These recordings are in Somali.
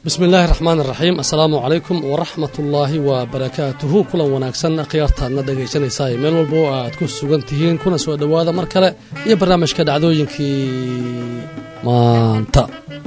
بسم الله الرحمن الرحيم. السلام عليكم ورحمة الله وبركاته. كل وناكسن قيارتنا دقيقتين ميل والبو aad ku sugan tihiin kuna soo dhawaada mar kale iyo barnaamijka dhacdooyinkii maanta.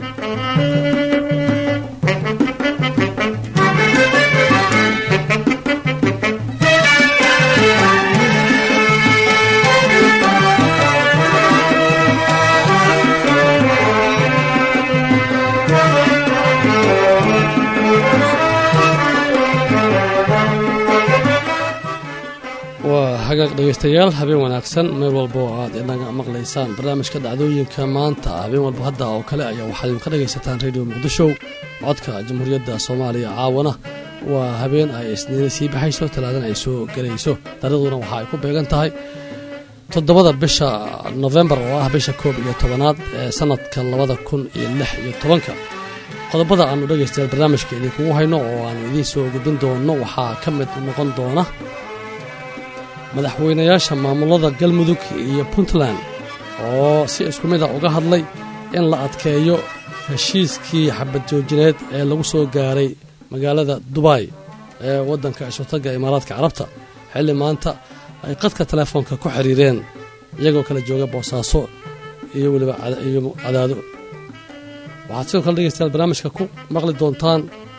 hagaag dhageystayaal habeen wanaagsan meel walba oo aad inaga maqlaysaan barnaamijka dhacdooyinka maanta habeen walba hadda oo kale ayaa waxaad ka dhageysataan radio Muqdisho codka Jamhuuriyadda Soomaaliya caawana waa habeen ay isniin sii baxayso talaadana ay soo galayso taariikhduna waxa ay ku beegan tahay 7 bisha November oo ah bisha 11aad ee sanadka 2016 qodobada aanu dhageystayaal barnaamijka idinku hayno oo aan idin soo gudbin doono waxa ka mid noqon doona madaxweynayaasha maamulada Galmudug iyo Puntland oo si isku mid ah uga hadlay in la adkeeyo heshiiskii xabad joojineed ee lagu soo gaaray magaalada Dubai ee wadanka Isutaga Imaaraadka Carabta xilli maanta ay qadka telefoonka ku xiriireen iyagoo kala jooga Boosaaso iyo waliba Cadaado. waxaad sidoo kale dhegeystayaal barnaamijka ku maqli doontaan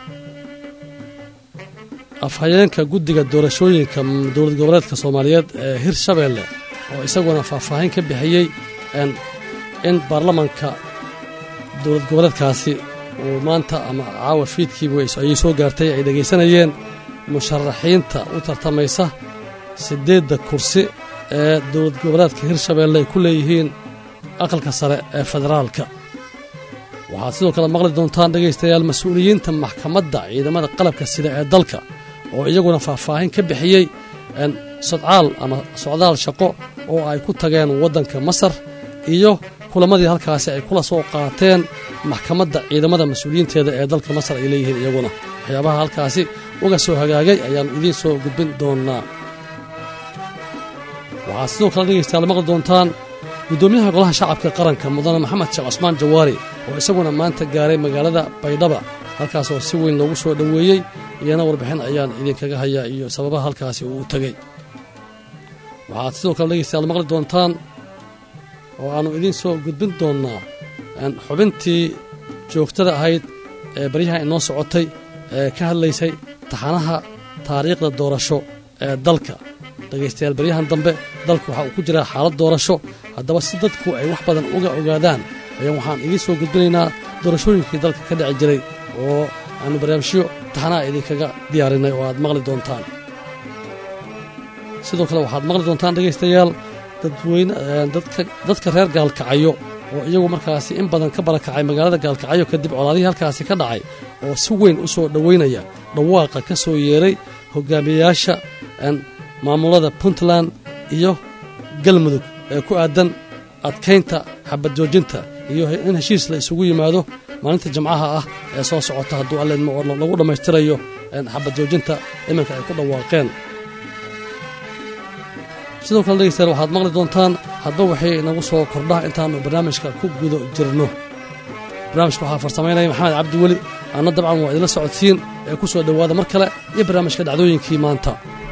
afhayeenka guddiga doorashooyinka dowlad goboleedka Soomaaliyeed ee Hirshabeelle oo isaguna faahfaahin ka bixiyay in baarlamaanka dowlad goboleedkaasi uu maanta ama caawa fiidkiiba ay soo gaartay ay dhageysanayeen musharaxiinta u tartamaysa 8 kursi ee dowlad goboleedka Hirshabeelle ay ku leeyihiin aqalka sare ee federaalka. waxaad sidoo kale maqli doontaan dhageystayaal mas'uuliyiinta maxkamadda ciidamada qalabka sida ee dalka oo iyaguna faahfaahin ka bixiyay socdaal shaqo oo ay ku tageen wadanka Masar iyo kulamadii halkaasi ay kula soo qaateen maxkamadda ciidamada mas'uuliyiinteeda ee dalka Masar ay leeyihiin iyaguna waxyaabaha halkaasi uga soo hagaagay ayaan idin soo gudbin doonaa. waxaad sidoo kale dhageystayaal maqli doontaan gudoomiyaha golaha shacabka qaranka mudane Maxamed Sheekh Cusmaan Jawaari oo isaguna maanta gaaray magaalada Baydhabo halkaas oo si weyn loogu soo dhaweeyay iyana warbixin ayaan idinkaga hayaa iyo sababaha halkaasi uu tagay. waxaad sidoo kale dhageystayaal maqli doontaan oo aanu idin soo gudbin doonaa xubintii joogtada ahayd ee baryaha inoo socotay ee ka hadlaysay taxanaha taariikhda doorasho ee dalka. dhageystayaal baryahan dambe dalku waxa uu ku jiraa xaalad doorasho haddaba si dadku ay wax badan uga ogaadaan ayaan waxaan idin soo gudbinaynaa doorashooyinkii dalka ka dhici jiray oo aanu barnaamijyo taxanaha idinkaga diyaarinay oo aad maqli doontaan. sidoo kale waxaad maqli doontaan dhageystayaal dadka reer Gaalkacyo oo iyagu markaasi in badan ka barakacay magaalada Gaalkacyo kadib colaadihii halkaasi ka dhacay oo si weyn u soo dhaweynaya dhawaaqa ka soo yeeray hogaamiyayaasha maamulada Puntland iyo Galmudug ee ku aadan adkeynta xabad joojinta iyo in heshiis la isugu yimaado maalinta Jimcaha ah ee soo socota hadduu alle lagu dhameystirayo xabad joojinta iminka ay ku dhawaaqeen. sidoo kale dhageystayaal waxaad maqli doontaan hadba waxay inagu soo kordhaa intaanu barnaamijka ku gudo jirno. barnaamijka waxaa farsamaynaya Maxamed Cabdi Weli ana dabcan waa idila socodsiin ee ku soo dhawaada mar kale iyo barnaamijka dhacdooyinkii maanta.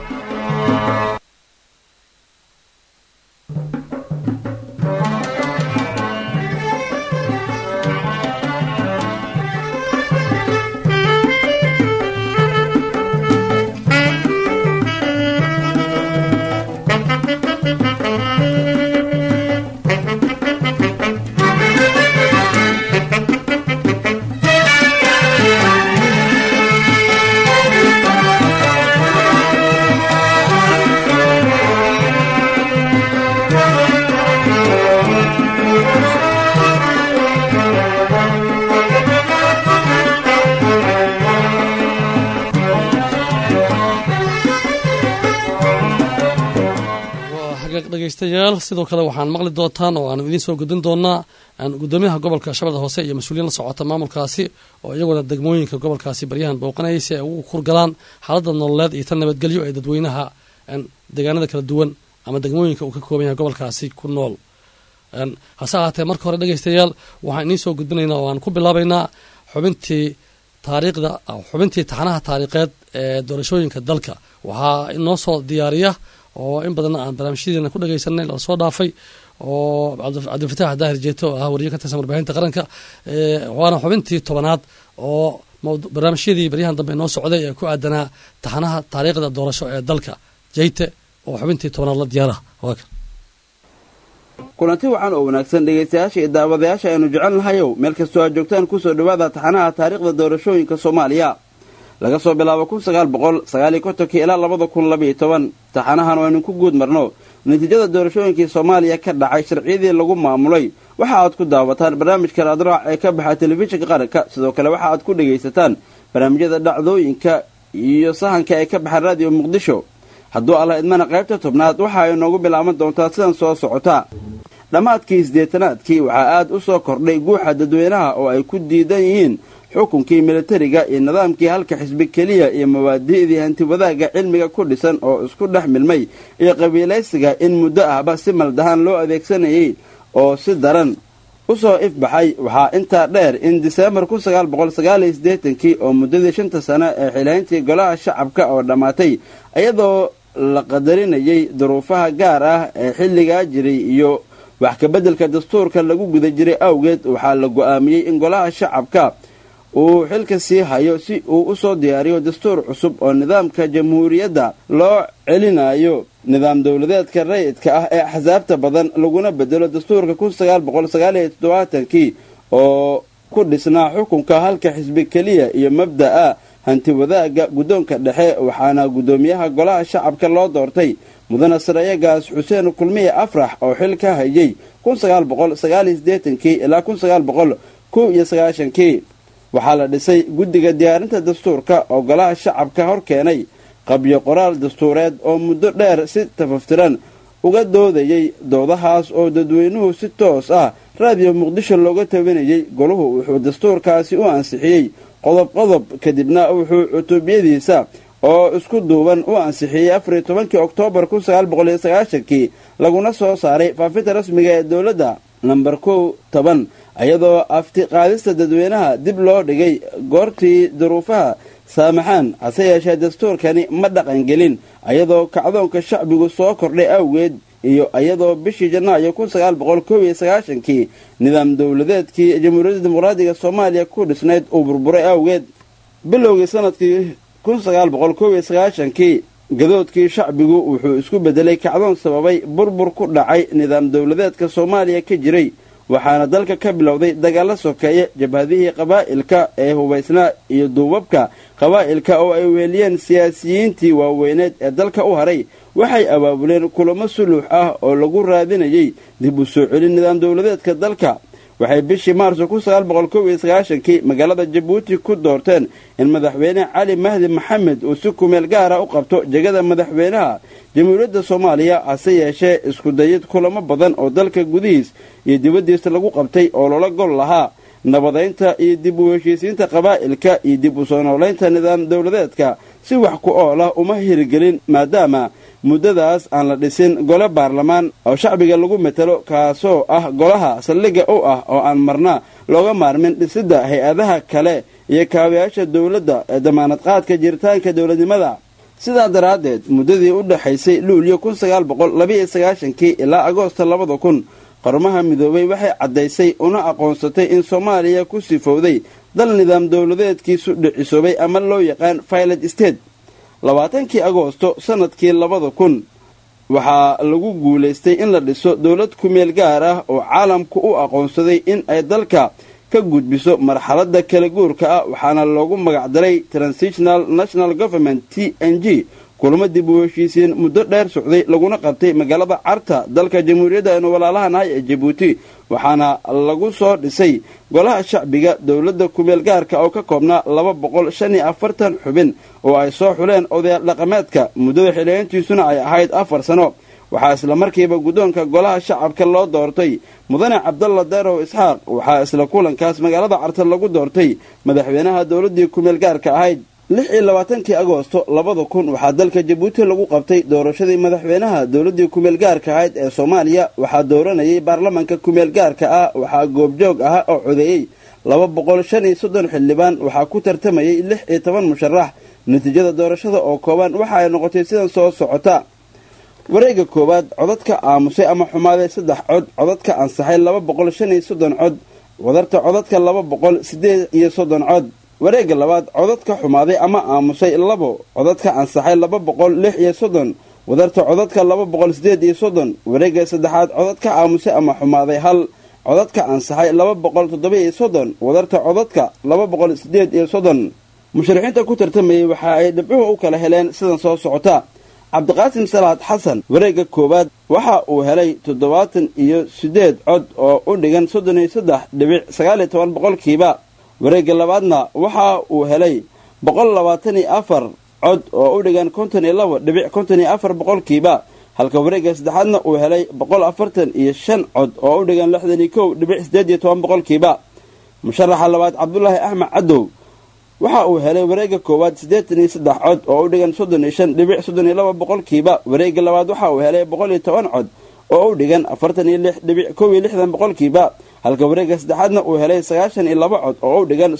dhageystayaal sidoo kale waxaan maqli doontaan oo aan idin soo gudbin doonaa gudoomiyaha gobolka Shabeellaha Hoose iyo mas'uuliyiin la socota maamulkaasi oo iyaguna degmooyinka gobolkaasi baryahan booqanayay si ay ugu kurgalaan xaaladda nololeed iyo tan nabadgelyo ee dadweynaha deegaanada kala duwan ama degmooyinka uu ka kooban yahay gobolkaasi ku nool. hase ahaatee marka hore dhageystayaal waxaan idiin soo gudbinaynaa oo aan ku bilaabaynaa xubintii taariikhda xubintii taxanaha taariikheed ee doorashooyinka dalka waxaa inoo soo diyaariya oo in badan aan barnaamijyadeena ku dhagaysanay la soo dhaafay oo cabdilfataax daahir jeeto oo ah wariye ka tirsan warbaahinta qaranka waana xubintii 10aad oo barnaamijyadii baryahan dambe inoo socday ee ku aadanaa taxanaha taariikhda doorasho ee dalka jeyte oo xubintii 10aad la diyaara kulanti waxaan oo wanaagsan dhegaystayaasha iyo daawadayaasha aynu jecel nahayow meel kastoo aad joogtaan kusoo dhawaada taxanaha taariikhda doorashooyinka Soomaaliya laga soo bilaabo 1959 ilaa 2012 taxanahan waynu ku guud marno natiijada doorashooyinkii Soomaaliya ka dhacay sharciyadii lagu maamulay waxa aad ku daawataan barnaamijka raadraac ee ka baxa telefishinka qaranka sidoo kale waxa aad ku dhagaysataan barnaamijyada dhacdooyinka iyo sahanka ee ka baxa raadiyo Muqdisho hadduu alla idmana qaybta 10aad waxa ay noogu bilaaban doontaa sidan soo socota dhamaadkii 8aadkii waxa aad u soo kordhay guuxa dadweynaha oo ay ku diidan yihiin xukunkii militariga iyo nidaamkii halka xisbi kaliya iyo mawaadiicdii hanti wadaaga cilmiga ku dhisan oo isku dhex milmay iyo qabiilaysiga in muddo ahba si maldahan loo adeegsanayay oo si daran u soo ifbaxay waxaa intaa dheer in December 1989 oo muddadii 5 sano ee xilayntii golaha shacabka oo dhamaatay iyadoo la qadarinayay duruufaha gaar ah ee xilligaa jiray iyo wax ka beddelka dastuurka lagu guda jiray awgeed waxaa la go'aamiyey in golaha shacabka uu xilka sii hayo si uu u soo diyaariyo dastuur cusub oo nidaamka jamhuuriyadda loo celinayo nidaam dawladeedka rayidka ah ee axsaabta badan laguna bedelo dastuurka 1979 oo ku dhisnaa xukunka halka xisbi kaliya iyo mabda'a hanti wadaaga guddoonka dhexe waxaana guddoomiyaha golaha shacabka loo doortay mudane sarayagaas xuseen kulmiye afrax oo xil ka hayay 1989 ilaa 1991 waxaa la dhisay guddiga diyaarinta dastuurka oo golaha shacabka hor keenay qabyo qoraal dastuureed oo muddo dheer si tafaftiran uga doodayay doodahaas oo dadweynuhu si toos ah raadiyo Muqdisho looga tabanayay goluhu wuxuu dastuurkaasi u ansixiyey qodob kadibna wuxuu cutubiyadiisa oo isku duuban u ansixiyey 14 Oktoobar 1990 laguna soo saaray faafinta rasmiga ee dawladda number 10 ayadoo afti qaadista dadweynaha dib loo dhigay goortii duruufaha saamaxaan hase yeeshee dastuurkani ma dhaqan gelin ayadoo kacdoonka shacbigu soo kordhay awgeed iyo ayadoo bishii Janaayo 1991 nidaam dawladeedkii Jamhuuriyadda Dimuqraadiga Soomaaliya ku dhisnayd uu burburay awgeed bilowgii sanadkii 1991 gadoodkii shacbigu wuxuu isku bedelay kacdoon sababay burbur ku dhacay nidaam dawladeedka Soomaaliya ka jiray waxaana dalka ka bilowday dagaalo sokeeye jabhadihii qabaa'ilka ee hubaysnaa iyo duubabka qabaa'ilka oo ay weeliyeen siyaasiyiintii waaweyneed ee dalka u haray waxay abaabuleen kulamo suluux ah oo lagu raadinayay dib u soo celin nidaam dawladeedka dalka waxay bishii Maarso 1991 magaalada Jabuuti ku doorteen in madaxweyne Cali Mahdi Maxamed uu si kumeel gaar ah u qabto jagada madaxweynaha Jamhuuriyadda Soomaaliya hase yeeshee isku dayid kulamo badan oo dalka gudihiis iyo dibaddiisa lagu qabtay oo loola gol lahaa nabadeynta iyo dib u heshiisiinta qabaa'ilka iyo dib u soo noolaynta nidaam dawladeedka si wax ku ool ah uma hirgelin maadaama muddadaas aan la dhisin gole baarlamaan oo shacbiga lagu metelo kaasoo ah golaha saldhigga u ah oo aan marna looga maarmin dhisidda hay-adaha kale iyo kaabayaasha dawladda ee damaanad qaadka jiritaanka dawladnimada sidaa daraaddeed muddadii u dhaxaysay Luulyo 1992 ilaa Agoosto 2000 qarmaha midoobay waxay caddaysay una aqoonsatay in Soomaaliya ku sifowday dal nidaam dawladeedkiisu dhicisoobay ama loo yaqaan failed state 20 Agoosto sanadkii 2000 waxaa lagu guulaystay in la dhiso dawlad ku meel gaar ah oo caalamku u aqoonsaday in ay dalka ka gudbiso marxaladda kala guurka ah waxaana loogu magac daray Transitional National Government TNG kulamo dib u heshiisiin muddo dheer socday laguna qabtay magaalada Carta dalka Jamhuuriyadda aynu walaalahan ee Djibouti waxaana lagu soo dhisay golaha shacbiga dawladda ku meel gaarka oo ka koobnaa 245 xubin oo ay soo xuleen odayaal dhaqameedka muddada xileyntiisuna ay ahayd 4 sano waxaa isla markiiba guddoonka golaha shacabka loo doortay mudane Cabdalla Deerow Isxaaq waxaa isla kulankaas magaalada Carta lagu doortay madaxweynaha dawladda ku meel gaarka ahayd 26 Agoosto 2000 waxaa dalka Djibouti lagu qabtay doorashadii madaxweynaha dawladda ku meel gaarka ahayd ee Soomaaliya waxaa dooranayay baarlamaanka ku meel gaarka ah waxaa goobjoog ah oo codeeyay 235 xildhibaan waxaa ku tartamayay 16 musharax. natiijada doorashada oo kooban waxa ay noqotay sidan soo socota: wareegga koowaad codadka aamusay ama xumaaday 3 cod, codadka ansaxay 235 cod, wadarta codadka 238 cod. wareegga labaad codadka xumaaday ama aamusay 2, codadka ansaxay 236, wadarta codadka 238. wareegga saddexaad codadka aamusay ama xumaaday 1, codadka ansaxay 237, wadarta codadka 238. musharaxiinta ku tartamayay waxa ay dhibcuhu u kala heleen sidan soo socota: cabdiqaasim salaad xasan wareegga koowaad waxa uu helay 78 cod oo u dhigan 33.19 boqolkiiba. wareegga labaadna waxa uu helay 124 cod oo u dhigan 52.54 boqolkiiba, halka wareegga saddexaadna uu helay 145 cod oo u dhigan 61.18 boqolkiiba. musharaxa labaad cabdulaahi axmed cadow waxa uu helay wareegga koowaad 83 cod oo u dhigan 35.32 boqolkiiba. wareegga labaad waxa uu helay 110 cod oo u dhigan 46.61 boqolkiiba, halka wareegga saddexaadna uu helay 92 cod oo u dhigan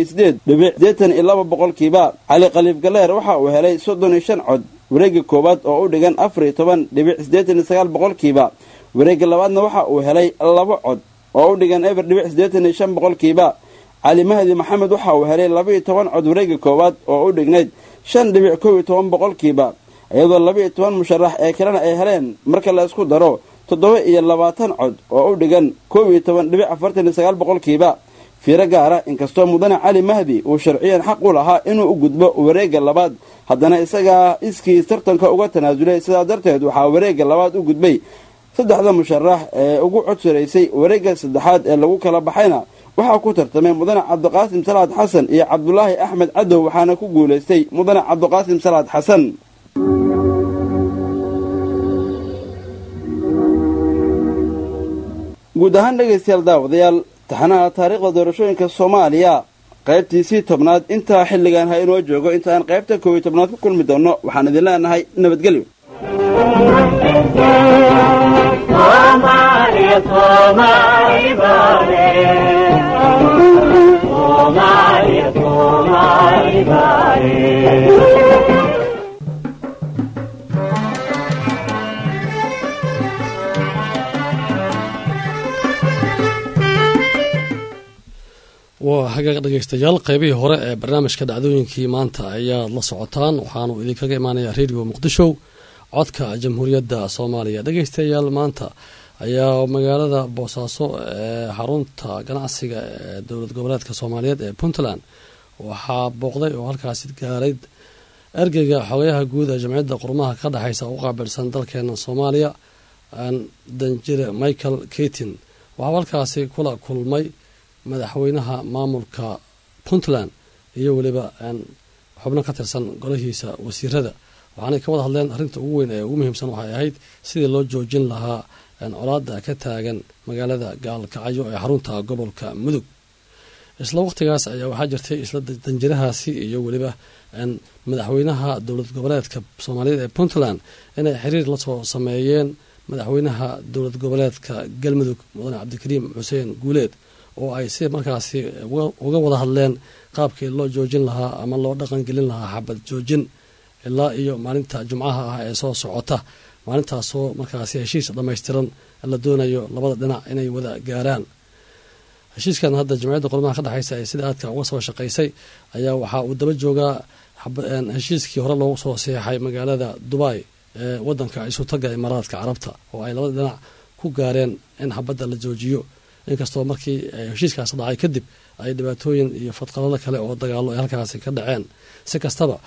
38.82 boqolkiiba. cali khaliif galeer waxa uu helay 35 cod wareegga koowaad oo u dhigan 14.89 boqolkiiba. wareegga labaadna waxa uu helay 2 cod oo u dhigan 0.85 boqolkiiba. cali mahdi maxamed waxa uu helay 12 cod wareegga koowaad oo u dhignayd 5.11 boqolkiiba, iyadoo 12 musharax ee kalena ay heleen marka la isku daro 27 cod oo u dhigan 11.49 boqolkiiba. fiiro gaara inkastoo mudane cali mahdi uu sharciyan xaq u lahaa inuu u gudbo wareegga labaad, haddana isagaa iskiis tartanka uga tanaasulay. sidaa darteed waxaa wareegga labaad u gudbay 3 musharax ee ugu codsaraysay. wareegga saddexaad ee lagu kala baxayna waxaa ku tartamay mudane cabdiqaasim salaad xasan iyo cabdulaahi axmed cadow, waxaana ku guulaystay mudane cabdiqaasim salaad xasan. guud ahaan dhegaystayaal daawadayaal, taxanaha taariikhda doorashooyinka Soomaaliya qaybtiisii 10aad intaa xilligan ha inoo joogo. intaan qaybta 11aad ku kulmi doono waxaan idin leenahay nabadgelyo. waa hagaag dhegaystayaal, qaybihii hore ee barnaamijka dhacdooyinkii maanta ayaad la socotaan. waxaanu idinkaga imaanayaa redio muqdisho codka jamhuuriyadda Soomaaliya. dhegaystayaal, maanta ayaa magaalada Boosaaso ee xarunta ganacsiga ee dowlad goboleedka Soomaaliyeed ee Puntland waxaa booqday oo halkaasi gaaray ergeyga xogayaha guud ee jamciyadda qurmaha ka dhaxaysa u qaabilsan dalkeena Soomaaliya danjire Michael Keating. waxaa halkaasi kula kulmay madaxweynaha maamulka Puntland iyo waliba xubno ka tirsan golahiisa wasiirada. waxaanay ka wada hadleen arrinta ugu weyn ee ugu muhiimsan waxay ahayd sidii loo joojin lahaa colaadda ka taagan magaalada Gaalkacyo ee xarunta gobolka Mudug. isla waqtigaas ayaa waxaa jirtay isla danjirahaasi iyo waliba madaxweynaha dowlad goboleedka Soomaaliyeed ee Puntland inay xiriir la soo sameeyeen madaxweynaha dowlad goboleedka Galmudug mudane Cabdikariim Xuseen Guuleed oo ay si markaasi uga wada hadleen qaabkii loo joojin lahaa ama loo dhaqan gelin lahaa xabad joojin ilaa iyo maalinta Jumcaha ah ee soo socota. maalintaasoo markaasi heshiis dhammaystiran la doonayo labada dhinac inay wada gaaraan. heshiiskan hadda jamciyadda qurmaha ka dhaxaysa ee sida aadka uga soo shaqaysay ayaa waxaa uu daba joogaa heshiiskii hore loogu soo saxeexay magaalada Dubai ee wadanka isu taga Imaaraadka Carabta oo ay labada dhinac ku gaareen in xabadda la joojiyo. inkastoo markii heshiiskaas dhacay kadib ay dhibaatooyin iyo fadqalado kale oo dagaalo ay halkaasi ka dhaceen. si kastaba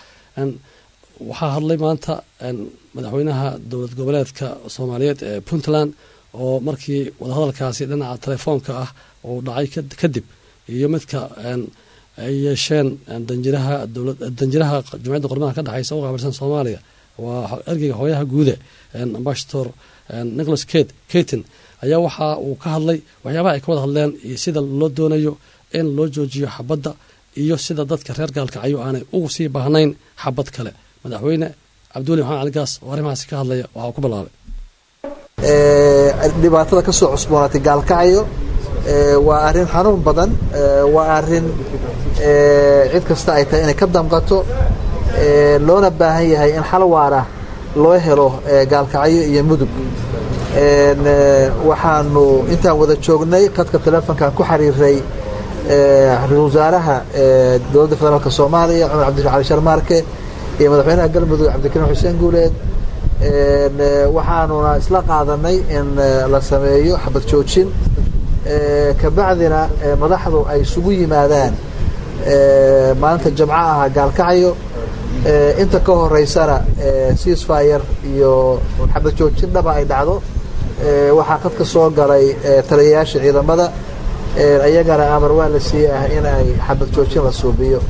waxaa hadlay maanta madaxweynaha dowlad goboleedka Soomaaliyeed ee Puntland oo markii wadahadalkaasi dhinaca telefoonka ah oo dhacay kadib iyo midka ay yeesheen danjiraha jamciyadda qurmaha ka dhaxaysa u qaabilsan Soomaaliya waa ergeyga xogayaha guud ambassador Nicholas Keating ayaa waxa uu ka hadlay waxyaabaha ay ka wada hadleen iyo sida loo doonayo in loo joojiyo xabadda iyo sida dadka reer Gaalkacyo aanay ugu sii baahnayn xabad kale. madaxweyne Cabdulle Maxamed Cali Gaas oo arrimahaasi ka hadlaya waxa uu ku bilaabay dhibaatada ka soo cusboonaatay Gaalkacyo waa arrin xanuun badan waa arrin cid kasta ay tahay inay ka damqato loona baahan yahay in xal waara loo helo gaalkacyo iyo mudug waxaanu intaan wada joognay khadka telefonkan ku xiriiray ra-iisul wasaaraha dowladda federaalka soomaaliya cumar cabdirashiid cali sharmaarke iyo madaxweynaha galmudug cabdikariim xuseen guuleed waxaanuna isla qaadanay in la sameeyo xabad joojin kabacdina madaxdu ay isugu yimaadaan maalinta jamco aha gaalkacyo inta ka horeysana ceasefire iyo xabad joojin dhaba ay dhacdo waxaa khadka soo galay taliyayaasha ciidamada ayagana amar waa la siiyey ah in ay xabad joojin la suubiyo.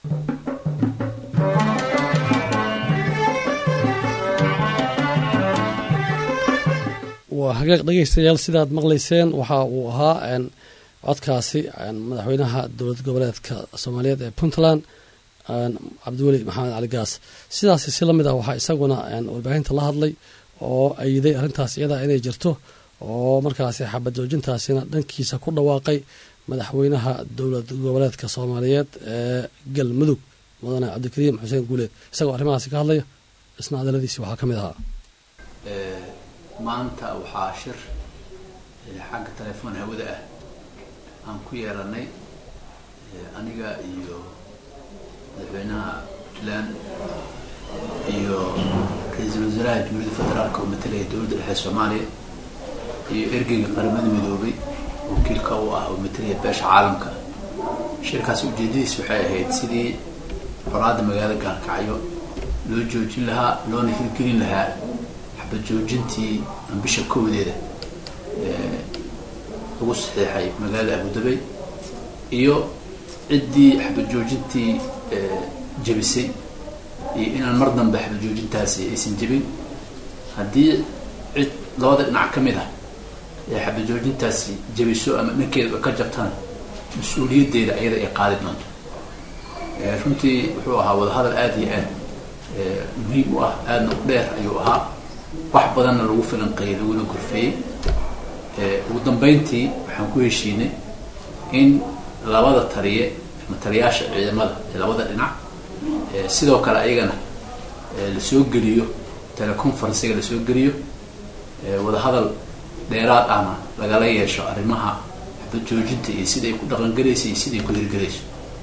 waa hagaag dhegaystayaal sidaad maqlayseen waxa uu ahaa codkaasi madaxweynaha dowlad goboleedka soomaaliyeed ee puntland cabdiweli maxamed cali gaas sidaasi si lamid ah waxaa isaguna warbaahinta la hadlay oo ayiday arrintaas iyada inay jirto oo markaasi xabad joojintaasina dhankiisa ku dhawaaqay madaxweynaha dowlad goboleedka soomaaliyeed ee galmudug mudane cabdikariim xuseen guuleed isagoo arrimahaasi ka hadlaya isna hadaladiisi waxaa ka mid ahaa maanta waxaa shir xagga telefoon hawada ah aan ku yeelanay aniga iyo madaxweynaha puntland iyo ra-iisul wasaaraha jamhuuriyadda federaalka oo matalaya dowladda dhexe soomaaliya iyo ergeyga qaramada midoobay wakiilka u ah oo matalaya beesha caalamka shirkaasi ujeedadiis waxay ahayd sidii colaadda magaalada gaalkacyo loo joojin lahaa loona hirgelin lahaa xabad joojintii bisha kowdeeda ugu saxiixay magaalada abudabay iyo ciddii xabad joojintii jebisay iyo inaan mar dambe xabad joojintaasi aysan jebin haddii cid labada dhinac ka mid ah ee xabad joojintaasi jebiso ama dhankeeda ka jabtana mas-uuliyaddeeda iyada ay qaadi doonto runtii wuxuu ahaa wadahadal aada iyo aad muhiim u ah aadna u dheer ayuu ahaa wax badanna lagu filanqeeyay laguna gorfeeyey ugu dambeyntii waxaan ku heshiinay in labada taliye ama taliyaasha ciidamada ee labada dhinac sidoo kale ayagana lasoo geliyo teleconferencega lasoo geliyo wadahadal dheeraad ahna lagala yeesho arrimaha xabad joojinta iyo siday ku dhaqangelayso iyo siday ku hirgelayso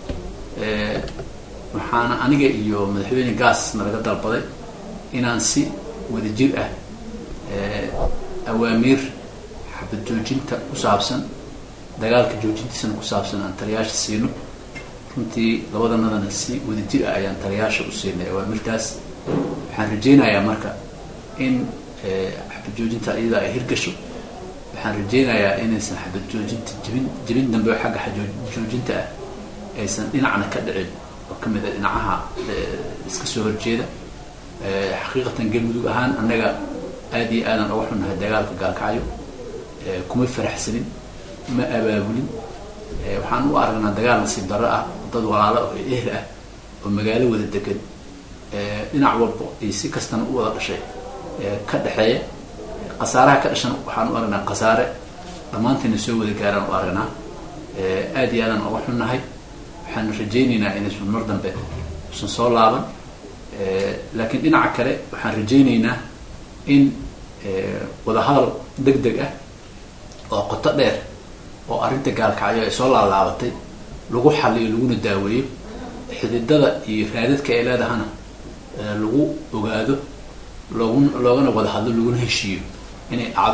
waxaana aniga iyo madaxweyne gaasna laga dalbaday inaan si wadajir ah awaamiir xabad joojinta ku saabsan dagaalka joojintiisana ku saabsan aan taliyaasha siino runtii labadanadana si wadajir ah ayaan taliyaasha u siinay awaamirtaas waxaan rajaynayaa marka in xabad joojinta iyada ay hirgasho waxaan rajaynayaa inaysan xabad joojinta jebin dambe xagga joojinta ah aysan dhinacna ka dhicin oo ka mid a dhinacaha iska soo horjeeda xaqiiqatan galmudug ahaan annaga aada iyo aadan uga xunnahay dagaalka gaalkacyo kuma faraxsanin ma abaabulin waxaan u aragnaa dagaal nasiib darro ah dad walaalo oo ehl ah oo magaalo wada degan dhinac walba iyo si kastana u wada dhashay ka dhexeeya khasaaraha ka dhashan waxaan u aragnaa khasaare dhammaanteena soo wada gaaraan u aragnaa aada iyo aadan uga xunnahay waxaan rajaynaynaa inaysan mar dambe usan soo laaban laakiin dhinaca kale waxaan rajaynaynaa in wadahadal deg deg ah oo qoto dheer oo arrinta gaalkacyo ay soo laalaabatay lagu xaliyo laguna daaweeyo xididada iyo raadadka ay leedahana lagu ogaado loogana wada hadlo laguna heshiiyo inay dhacdo.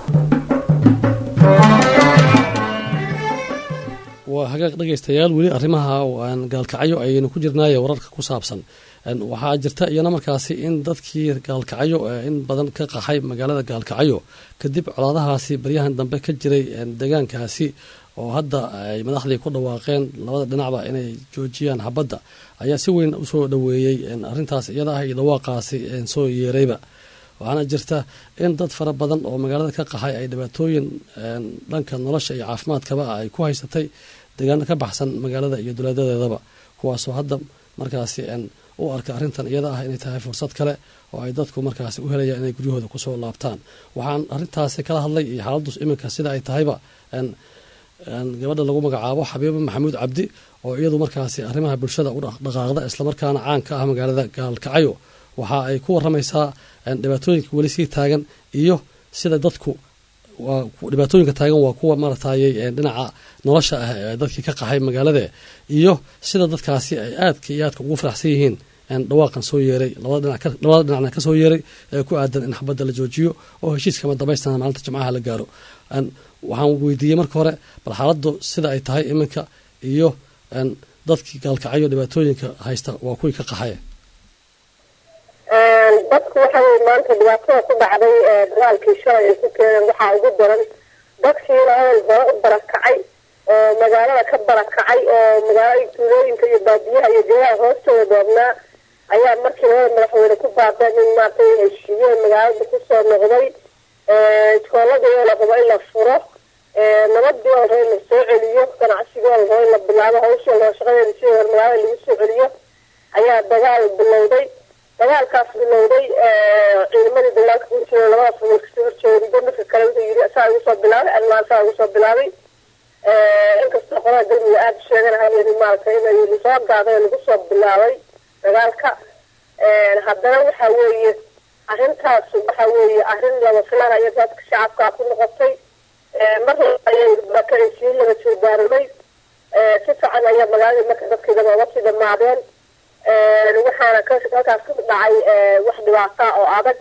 waa hagaag dhegaystayaal weli arrimaha aan gaalkacyo ayaynu ku jirnaaye wararka ku saabsan waxaa jirta iyana markaasi in dadkii gaalkacyo in badan ka qaxay magaalada gaalkacyo kadib colaadahaasi baryahan dambe ka jiray deegaankaasi oo hadda ay madaxdii ku dhawaaqeen labada dhinacba inay joojiyaan xabadda ayaa si weyn usoo dhaweeyey arrintaas iyada ah iyo dhawaaqaasi soo yeerayba waxaana jirta in dad fara badan oo magaalada ka qaxay ay dhibaatooyin dhanka nolosha iyo caafimaadkaba ay ku haysatay deegaano ka baxsan magaalada iyo dowladadeedaba kuwaasoo hadda markaasi u arka arrintan iyada ah inay tahay fursad kale oo ay dadku markaasi u helayaan inay guryahooda kusoo laabtaan waxaan arrintaasi kala hadlay iyo xaaladdu iminka sida ay tahayba gabadha lagu magacaabo xabiibo maxamuud cabdi oo iyadu markaasi arrimaha bulshada u dhaqaaqda islamarkaana caan ka ah magaalada gaalkacyo waxa ay ku waramaysaa dhibaatooyinka weli sii taagan iyo sida dadku dhibaatooyinka taagan waa kuwa maaragtay dhinaca nolosha ah ee dadkii ka qaxay magaalada iyo sida dadkaasi ay aadka iyo aadka ugu faraxsan yihiin dhawaaqan soo yeeray labada dhinacna ka soo yeeray ee ku aadan in xabadda la joojiyo oo heshiiskama damaystana maalinta jimcaha la gaaro waxaan weydiiyey marka hore bal xaaladdu sida ay tahay iminka iyo dadkii gaalkacyo dhibaatooyinka haysta waa kuwii ka qaxaya dadku waxa weye maanta dhibaatada ku dhacday dagaalkii shalay ay ku keeneen waxaa ugu daran dadkiina hawel hore u barakacay oo magaalada ka barakacay oo magaalada tuulooyinka iyo baadiyaha iyo deegaha hoostooda doobnaa ayaa markii labada madaxweyne ku baaqeen in maarta ay heshiiyeen magaalada kusoo noqday iskooladii oo la rabo in la furo nabadii oo la rabo in la soo celiyo ganacsigii oo la rabo in la bilaabo hawshii oo la shaqadeeda sidii hore magaalada lagu soo celiyo ayaa dagaal bilowday dagaalkaas bilowday ciidamadii dagaalka ku jira labada fudul kasoo horjeeda midka kale wuxuu yidhi asaa igu soo bilaabay anna asaa igu soo bilaabay inkastoo qolada galmudug aada u sheeganahayen maaragtay inay lasoo gaaday lagu soo bilaabay dagaalka haddana waxa weeye arrintaas waxa weeye arrin lama filanayo dadka shacabkaa ku noqotay mar ayay barakacaysiin laga joodaarmay si fiican ayaa magaaladii marka dadkeeda looga sii dhamaadeen waxaana halkaas ka dhacay wax dhibaata oo adag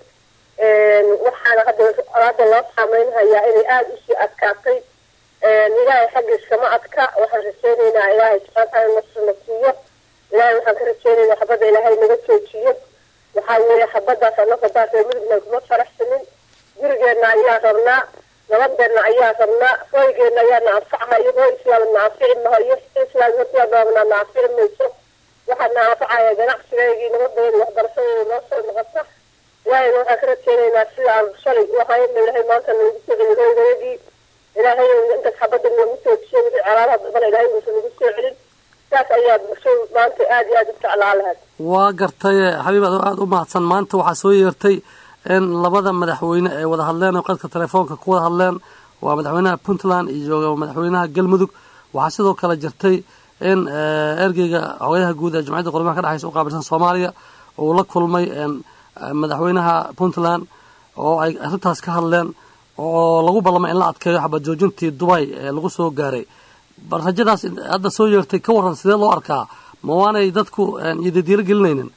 waxaana hadda loo saameynhayaa inay aada usii adkaatay ilaahay xaggiis kama adka waxaan rajeyneynaa ilaahay subxaana nasr na siiyo ilaahay waxaan ka rajeyneynaa xabadda ilaahay naga joojiyo waxaa weeye xabadaas anafadaas ee midugna kuma faraxsanin gurigeenna ayaa rabnaa nabadeenna ayaa rabnaa hooygeenna ayaana anfacahayo hooy islaamna anfici mahayo islaamna anfici mayso waxaana anfacaya ganacsigeygii nabadeeda waxbarashadeeda noo soo noqota ilaahayna waxaan ka rajeyneynaa sida aan shalay u ahayna ilaahay maanta nagu soo celi hooygeygii ilaahay intaas xabadda nagu joojiyo wixii calaalaha dambana ilaahay uusan nagu soo celin saas ayaa bulshadu maanta aada iyo aada u jeclaa lahayd waa gartay xabiib adoo aada u mahadsan maanta waxaa soo yeertay in labada madaxweyne ay wada hadleen oo qadka telefoonka ku wada hadleen waa madaxweynaha puntland iyo madaxweynaha galmudug waxaa sidoo kale jirtay in ergeyga xogayaha guud ee jamciyadda quramaha ka dhexaysa u qaabilsan soomaaliya uu la kulmay madaxweynaha puntland oo ay arrintaas ka hadleen oo lagu ballamay in la adkeeyo xabad joojintii dubay ee lagu soo gaaray bal rajadaas hadda soo yeertay ka warran sidee loo arkaa ma waanay dadku iyodiilo gelinaynin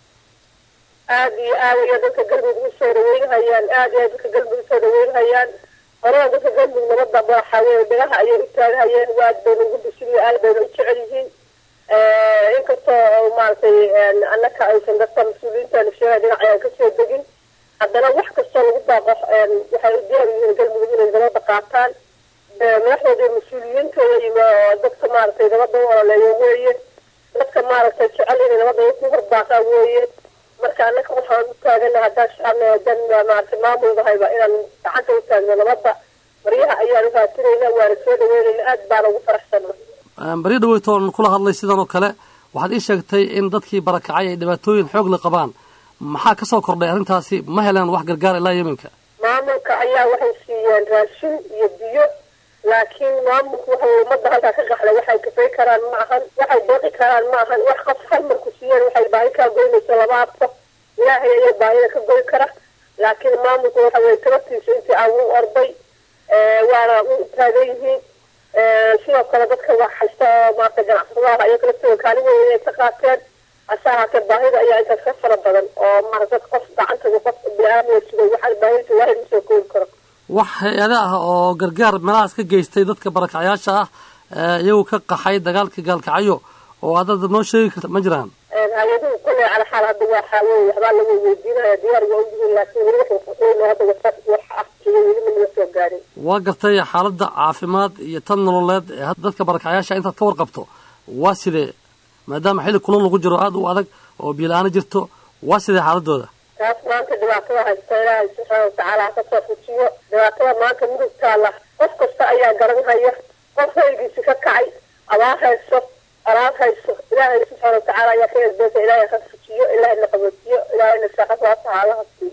aada iyo aada iyo dadka galmudug usoo dhaweynhayaan aada iyo dadka galmudug usoo dhaweynhayaan horada dadka galmudug nabada waxaweye dhagaha ayay u taagahayeen aad bayna ugu bisiyo aad bayna u jecel yihiin inkastoo maaragtay annaka aysan dadka mas-uuliyiinta sheegay dhinac ayaan kasoo degin haddana wax kastoo lagu baaqo waxay u diyaar yihiin galmudug inay nabada qaataan madaxdooda iyo mas-uuliyiintooda iyo dadka maaragtay nabada u ololeeyo weeye dadka maaragtay jecel inay nabada ku horbaaqaan weeye marka annaka waxaan u taagana haddaan shacabna haddaan maaragtay maamulnahayba inaan gacanta u taagno nabadda baryaha ayaan u raadinayna waana soo dhaweynayna aad baana ugu faraxsanna baryo dhaweytoon kula hadlay sidan oo kale waxaad ii sheegtay in dadkii barakacay ay dhibaatooyin xoog la qabaan maxaa ka soo kordhay arrintaasi ma heleen wax gargaar ilaa yeminka maamulka ayaa waxay siiyeen raashin iyo biyo laakiin maamulku waxa ummadda halkaa ka qaxday waxay kafay karaan ma ahan waxay deeqi karaan ma ahan wax qof hal marku siiyeen waxay baahi kaa goynayso lama arko ilaahay ayaa baahida ka goyn kara laakiin maamulku waxa weye tabartiisa intii aan u orday waana u taagan yihiin sidoo kale dadka wax haysta oo maarata ganacsadaha ayaa kala soo kaalin weyn inay ka qaateen hase ahaatee baahida ayaa intaas ka fara badan oo maarata qof gacantaga qof bini-aadmiga sugay waxaa baahidisa ilaahay ma soo koobi karo wax hay-ada ah oo gargaar meelahaas ka geystay dadka barakacyaasha ah iyagu ka qaxay dagaalkii gaalkacyo oo adada noo sheegi karta ma jiraan hay-aduhu koley cala xaal hadda waxaa wey waxbaa lagu weydiinaya diyaar waa u yihiin laakiin weli wuxuu hadda wax ah weli ma naga soo gaarin waa gartay xaaladda caafimaad iyo tan nololeed ee dadka barakacyaasha intaad ka warqabto waa sidee maadaama xilli kulon lagu jiro aada u adag oo biyo-la-aana jirto waa sidee xaaladooda taas maanta dhibaatada haysta ilaahay subxaana watacaala ha kasoo fujiyo dhibaatada maanta mudug taala qof kasta ayaa garanhaya qof hoygiisi ka kacay abaar hayso alaab hayso ilaahay subxaana watacaala ayaa ka edbeesa ilaahay ka fujiyo ilaahayna qaboojiyo ilaahayna saaqasaasa haalaha siiyo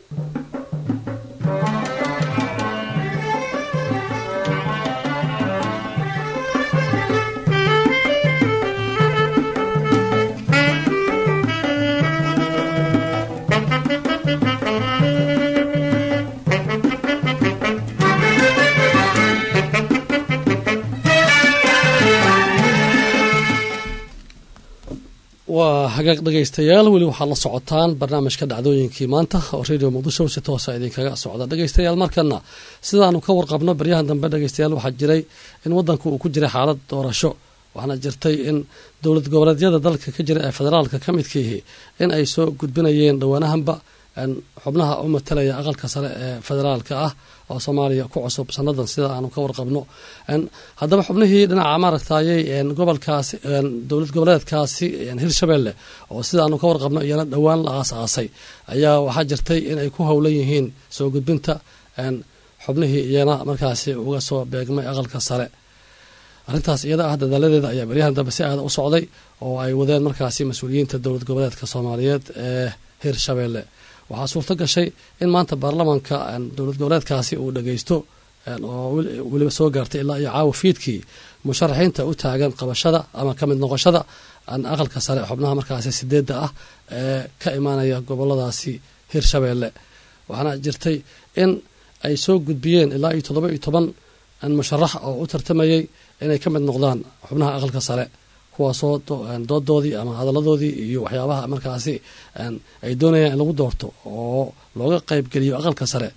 hagaag dhegaystayaal weli waxaad la socotaan barnaamijka dhacdooyinkii maanta oo radio muqdisho si toosa idinkaga socda dhegaystayaal markana sidaanu ka warqabno baryahan dambe dhegaystayaal waxaa jiray in wadanku uu ku jiray xaalad doorasho waxaana jirtay in dowlad goboleedyada dalka ka jira ee federaalka ka midkiihi in ay soo gudbinayeen dhowaanahanba xubnaha u matalaya aqalka sare ee federaalka ah oo Soomaaliya ku cusub sanadan sida aanu ka warqabno haddaba xubnihii dhinaca maaragtay gobolkaasi dowlad goboleedkaasi Hirshabelle oo sida aanu ka warqabno iyana dhawaan la aasaasay ayaa waxaa jirtay in ay ku howlan yihiin soo gudbinta xubnihii iyana markaasi uga soo beegmay aqalka sare arrintaas iyada ah dadaaladeeda ayaa baryahan dambe si aad u socday oo ay wadeen markaasi mas'uuliyiinta dowlad goboleedka Soomaaliyeed ee Hirshabelle waxaa suurto gashay in maanta baarlamaanka dowlad goboleedkaasi uu dhagaysto oo weliba soo gaartay ilaa iyo caawa fiidkii musharaxiinta u taagan qabashada ama ka mid noqoshada aqalka sare xubnaha markaasi 8 ah ee ka imaanaya goboladaasi Hirshabelle waxaana jirtay in ay soo gudbiyeen ilaa iyo 17 musharax oo u tartamayay inay ka mid noqdaan xubnaha aqalka sare kuwaasoo doodoodii ama hadaladoodii iyo waxyaabaha markaasi ay doonayaan in lagu doorto oo looga qayb geliyo aqalka sare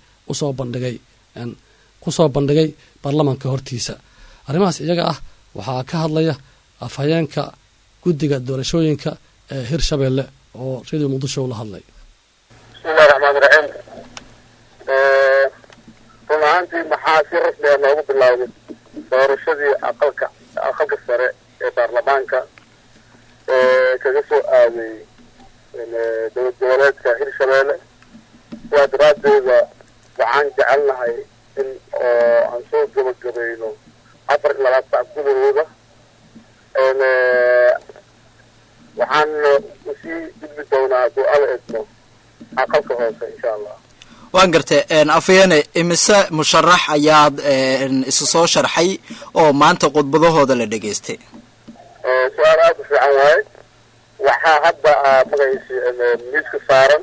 kusoo bandhigay baarlamaanka hortiisa arrimahaas iyaga ah waxaa ka hadlaya afhayeenka guddiga doorashooyinka ee Hirshabelle oo radio muqdisho la hadlay bismillaahi raxmaani raxiim runaantii maxaa si rasmi ah loogu bilaabay doorashadii aqalka sare ee baarlamaanka kaga soo aaday dowlad goboleedka Hirshabelle waa daraadeeda waxaan jecelnahay in aan soo gabagabayno 4 saac gudahooda waxaan usii gudbi doonaa du'ada eedno aqalka hoose insha allah waan gartay afayene imise musharax ayaad isu soo sharxay oo maanta khudbadahooda la dhageystay su'aal aad u fiican waaye waxaa hadda magaciisa miiska saaran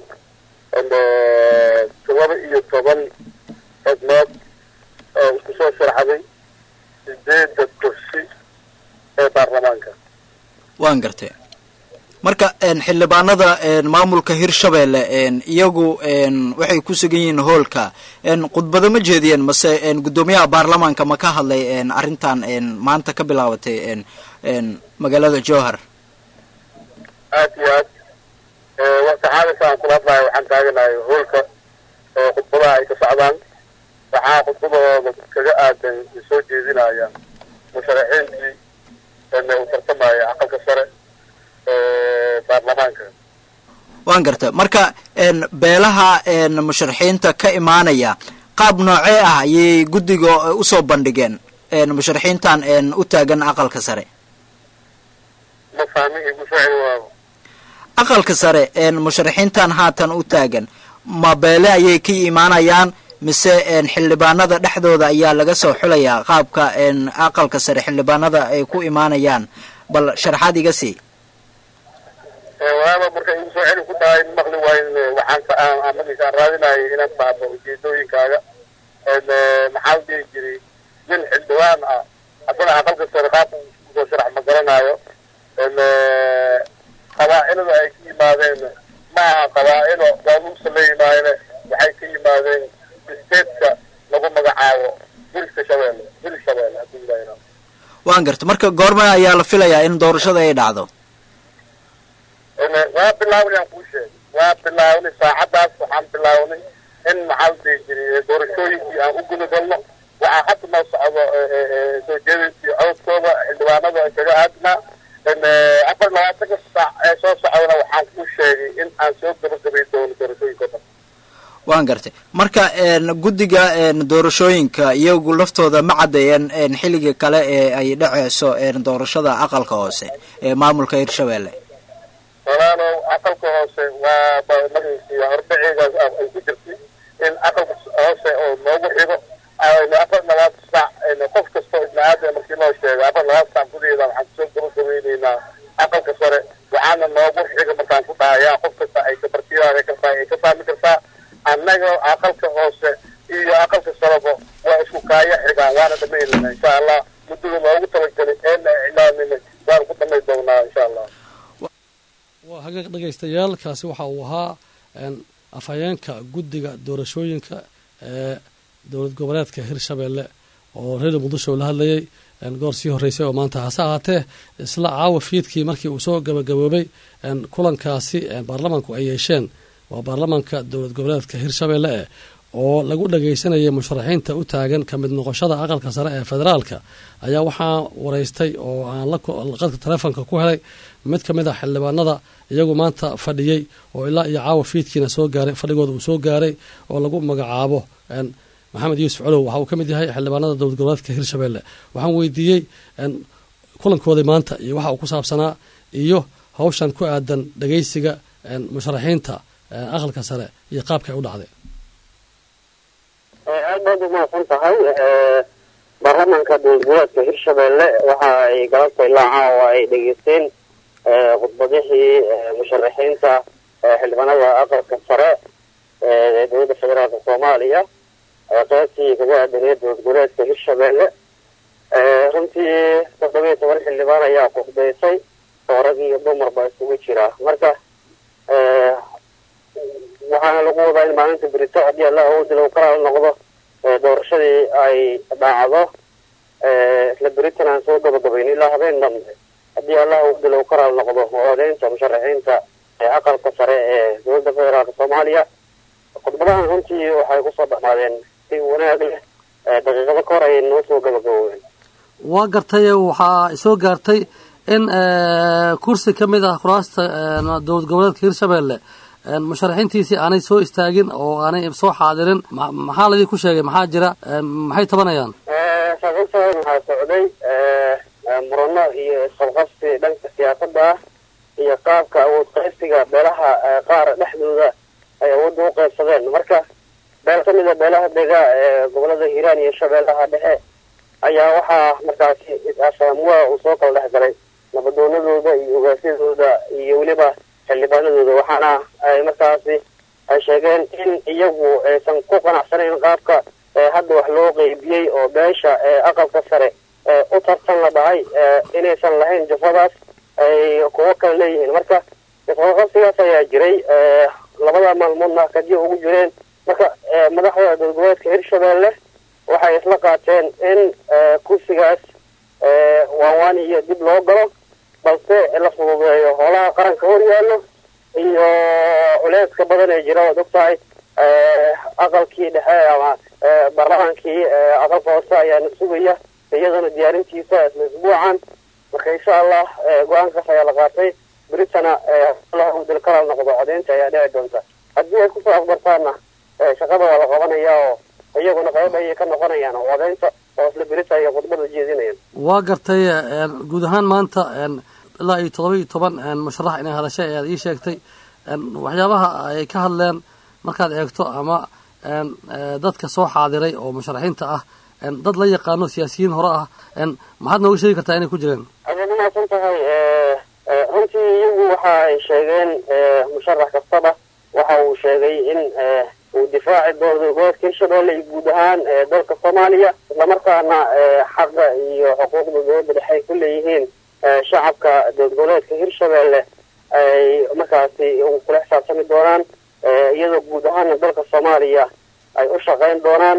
17 xubnood oo isku soo sharxday 8 kursi ee baarlamaanka waan gartay marka xildhibaanada maamulka Hirshabelle iyagu waxay ku sugan yihiin hoolka khudbado ma jeediyeen mase gudoomiyaha baarlamaanka ma ka hadlay arrintan maanta ka bilaabatay magaalada Jowhar aad iyo aad waqti xaadirkan kula hadlayo waxaan taaganahay hoolka oo khudbadaha ay ka socdaan waxaa khudbadooda kaga aadan soo jeedinayaan musharaxiintii u tartamaya aqalka sare baarlamaanka waan gartay marka beelaha musharaxiinta ka imaanaya qaab noocee ah ayay guddiga u soo bandhigeen musharaxiintan u taagan aqalka sare ma fahmin igu soo aqalka sare musharaxiintan haatan u taagan ma beele ayay ka imaanayaan mise xildhibaanada dhexdooda ayaa laga soo xulayaa qaabka aqalka sare xildhibaanada ay ku imaanayaan bal sharaxaad iga sii waaba marka igu soo celi ku tahay maqli waayn waxaan aan raadinayo inaan baabo ujeedooyinkaaga maxaa dhihi jiray nin xildhibaan ah haddana aqalka sare qaabka kusoo sharax ma garanayo qabaa'ilada ay ka yimaadeen maaha qabaa'ilo waanuusa la yimaadeen waxay ka yimaadeen steedka lagu magacaabo Hirshabelle haddii ilaahay waan gartay marka goorma ayaa la filayaa in doorashada ay dhacdo waa bilaawayaan kuu sheegay waa bilaaway saacadaas waxaan bilawnay in maxaa la dhihi jiray doorashooyinkii aan u gudagalno waxaa hadda noo socdo soo jeedintii codkooda xildhibaanada kaga aadnaa 24 saac ee soo socdana waxaan kuu sheegay in aan soo gabagabay doono doorashooyinka dhan waan gartay marka guddiga doorashooyinka iyagu laftooda ma cadeeyeen xilliga kale ee ay dhaceyso doorashada aqalka hoose ee maamulka Hirshabelle walaalow aqalka hoose waa magaciisa horbacigaas ay ku jirtay in aqalka hoose oo noogu xigo ay 24 saac qof kasta ibn aadam markii loo sheegay 24 saac gudaheeda waxaan soo gabagabaynaynaa aqalka sare waxaana noogu xigo markaan ku dhahayaa qof kasta ay ka bartiyaada kartaa ay ka fahmi kartaa annaga aqalka hoose iyo aqalka sarebo waa isku kaaya xigaan waana dhamaynayna insha allah muddada loogu talagalay ee iclaaminay waan ku dhamay doonaa insha allah waa hagaag dhegaystayaal kaasi waxa uu ahaa afhayeenka guddiga doorashooyinka ee dowlad goboleedka hirshabeelle oo reer muqdisho la hadlayay goor sii horeysay oo maanta hase ahaatee isla caawa fiidkii markii uu soo gabagaboobay kulankaasi baarlamaanku ay yeesheen waa baarlamaanka dowlad goboleedka hirshabeelle oo lagu dhagaysanayay musharaxiinta u taagan ka mid noqoshada aqalka sare ee federaalka ayaa waxaa wareystay oo aan qadka taleefonka ku helay mid ka mid a xildhibaanada iyagu maanta fadhiyey oo ilaa iyo caawa fiidkiina soo gaaray fadhigooda uu soo gaaray oo lagu magacaabo maxamed yuusuf colow waxa uu ka mid yahay xildhibaanada dowlad goboleedka hirshabeelle waxaan weydiiyey kulankoodii maanta iyo waxa uu ku saabsanaa iyo hawshan ku aadan dhagaysiga musharaxiinta aqalka sare iyo qaabka ay u dhacday. aad baad umahadsan tahay baarlamaanka dowlad goboleedka hirshabeelle waxa ay galabta ilaa caawa ay dhegeysteen khudbadihii musharaxiinta xildhibaanada aqalka sare ee dowladda federaalka soomaaliya qaybtii kaga aadaneed dowlad goboleedka hirshabeelle runtii 17 xildhibaan ayaa khudbaysay oo rag iyo dumarba isugu jira marka waxaana lagu wadaa in maalinta berito haddii allah awoodi lagu kala noqdo doorashadii ay dhacdo isla beritan aan soo gabagabayn ilaa habeen dambe haddii allah awoodi lagu kala noqdo odaynta musharaxiinta aqalka sare ee dowladda federaalka soomaaliya khudbadahan runtii waxay kusoo dhamaadeen si wanaag leh daqiiqado ka hor ayay noo soo gabagaboobeen. waa gartay waxaa soo gaartay in kursi ka mid ah kuraasta dowlad goboleedka hirshabeelle musharaxiintiisii aanay soo istaagin oo aanay soo xaadirin maxaa ladii ku sheegay maxaa jira maxay tabanayaan saaqintahay waxaa socday murano iyo isqabqabsi dhanka siyaasadda ah iyo qaabka awood qaybsiga beelaha qaar dhexdooda ay awoodda u qaybsadeen marka beel ka mid a beelaha dega ee gobolada hiiraan iyo shabeellaha dhexe ayaa waxaa markaasi is-afaamuwa uu soo kala dhex galay nabadoonadooda iyo ogaasyadooda iyo weliba xildhibaanadooda waxaana ay markaasi ay sheegeen in iyagu aysan ku qanacsanayn qaabka hadda wax loo qeybiyey oo beesha aqalka sare u tartan la dhahay inaysan lahayn jafadaas ay kuwo kale leeyihiin marka isqabqabsigaas ayaa jiray labada maalmoodna kadib ugu jireen marka madaxda dowlad goboleedka hirshabeelle waxay isla qaateen in kursigaas waawaan iyo dib loo galo balse la fududeeyo howlaha qaranka hor yaallo iyo culeeska badan ee jira waad ogtahay aqalkii dhexe ama baarlamaankii aqalka hoose ayaana sugaya iyadana diyaarintiisa isla isbuucan marka insha allah go-aankaas ayaa la qaatay beritana dal kala noqdo codeynta ayaa dhici doonta haddii ay kusoo afgartaana shaqada waa la qabanayaa oo iyaguna qayb ayay ka noqonayaan codeynta oo isla berita iyo khudbada jeedinayaan. waa gartay guud ahaan maanta ilaa iyo 17 musharax inay hadashay ayaad ii sheegtay waxyaabaha ay ka hadleen markaad eegto ama dadka soo xaadiray oo musharaxiinta ah dad la yaqaano siyaasiyiin hore ah maxaad nooga sheegi kartaa inay ku jireen? aad umahadsan tahay runtii iyagu waxa ay sheegeen musharax kastaba waxa uu sheegay in uu difaaci dowlad goboleedka hirshabeelle iyo guud ahaan dalka soomaaliya islamarkaana xaqa iyo xuquuqda dowladda dhexe ay ku leeyihiin shacabka dowlad goboleedka hirshabeelle ay markaasi kula xisaabtami doonaan iyadoo guud ahaana dalka soomaaliya ay u shaqayn doonaan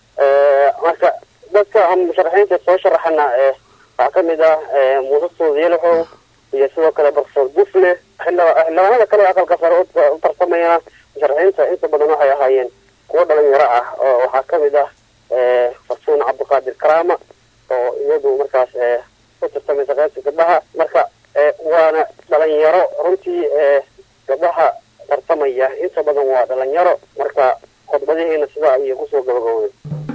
marka dadka musharaxiinta soo sharaxana waxaa ka mid ah muuse suudiyalaxow iyo sidoo kale barsoor dufle xildhibaanada kale aqalka sare u tartamayana musharaxiinta inta badan waxay ahaayeen kuwo dhalinyaro ah oo waxaa ka mid ah farsuun cabdiqaadir karaama oo iyadu markaas u tartamaysa qaybta gabdhaha marka waana dhalinyaro runtii gabdhaha tartamaya inta badan waa dhalinyaro marka khudbadihiina sidaa ayay kusoo gabagabowday.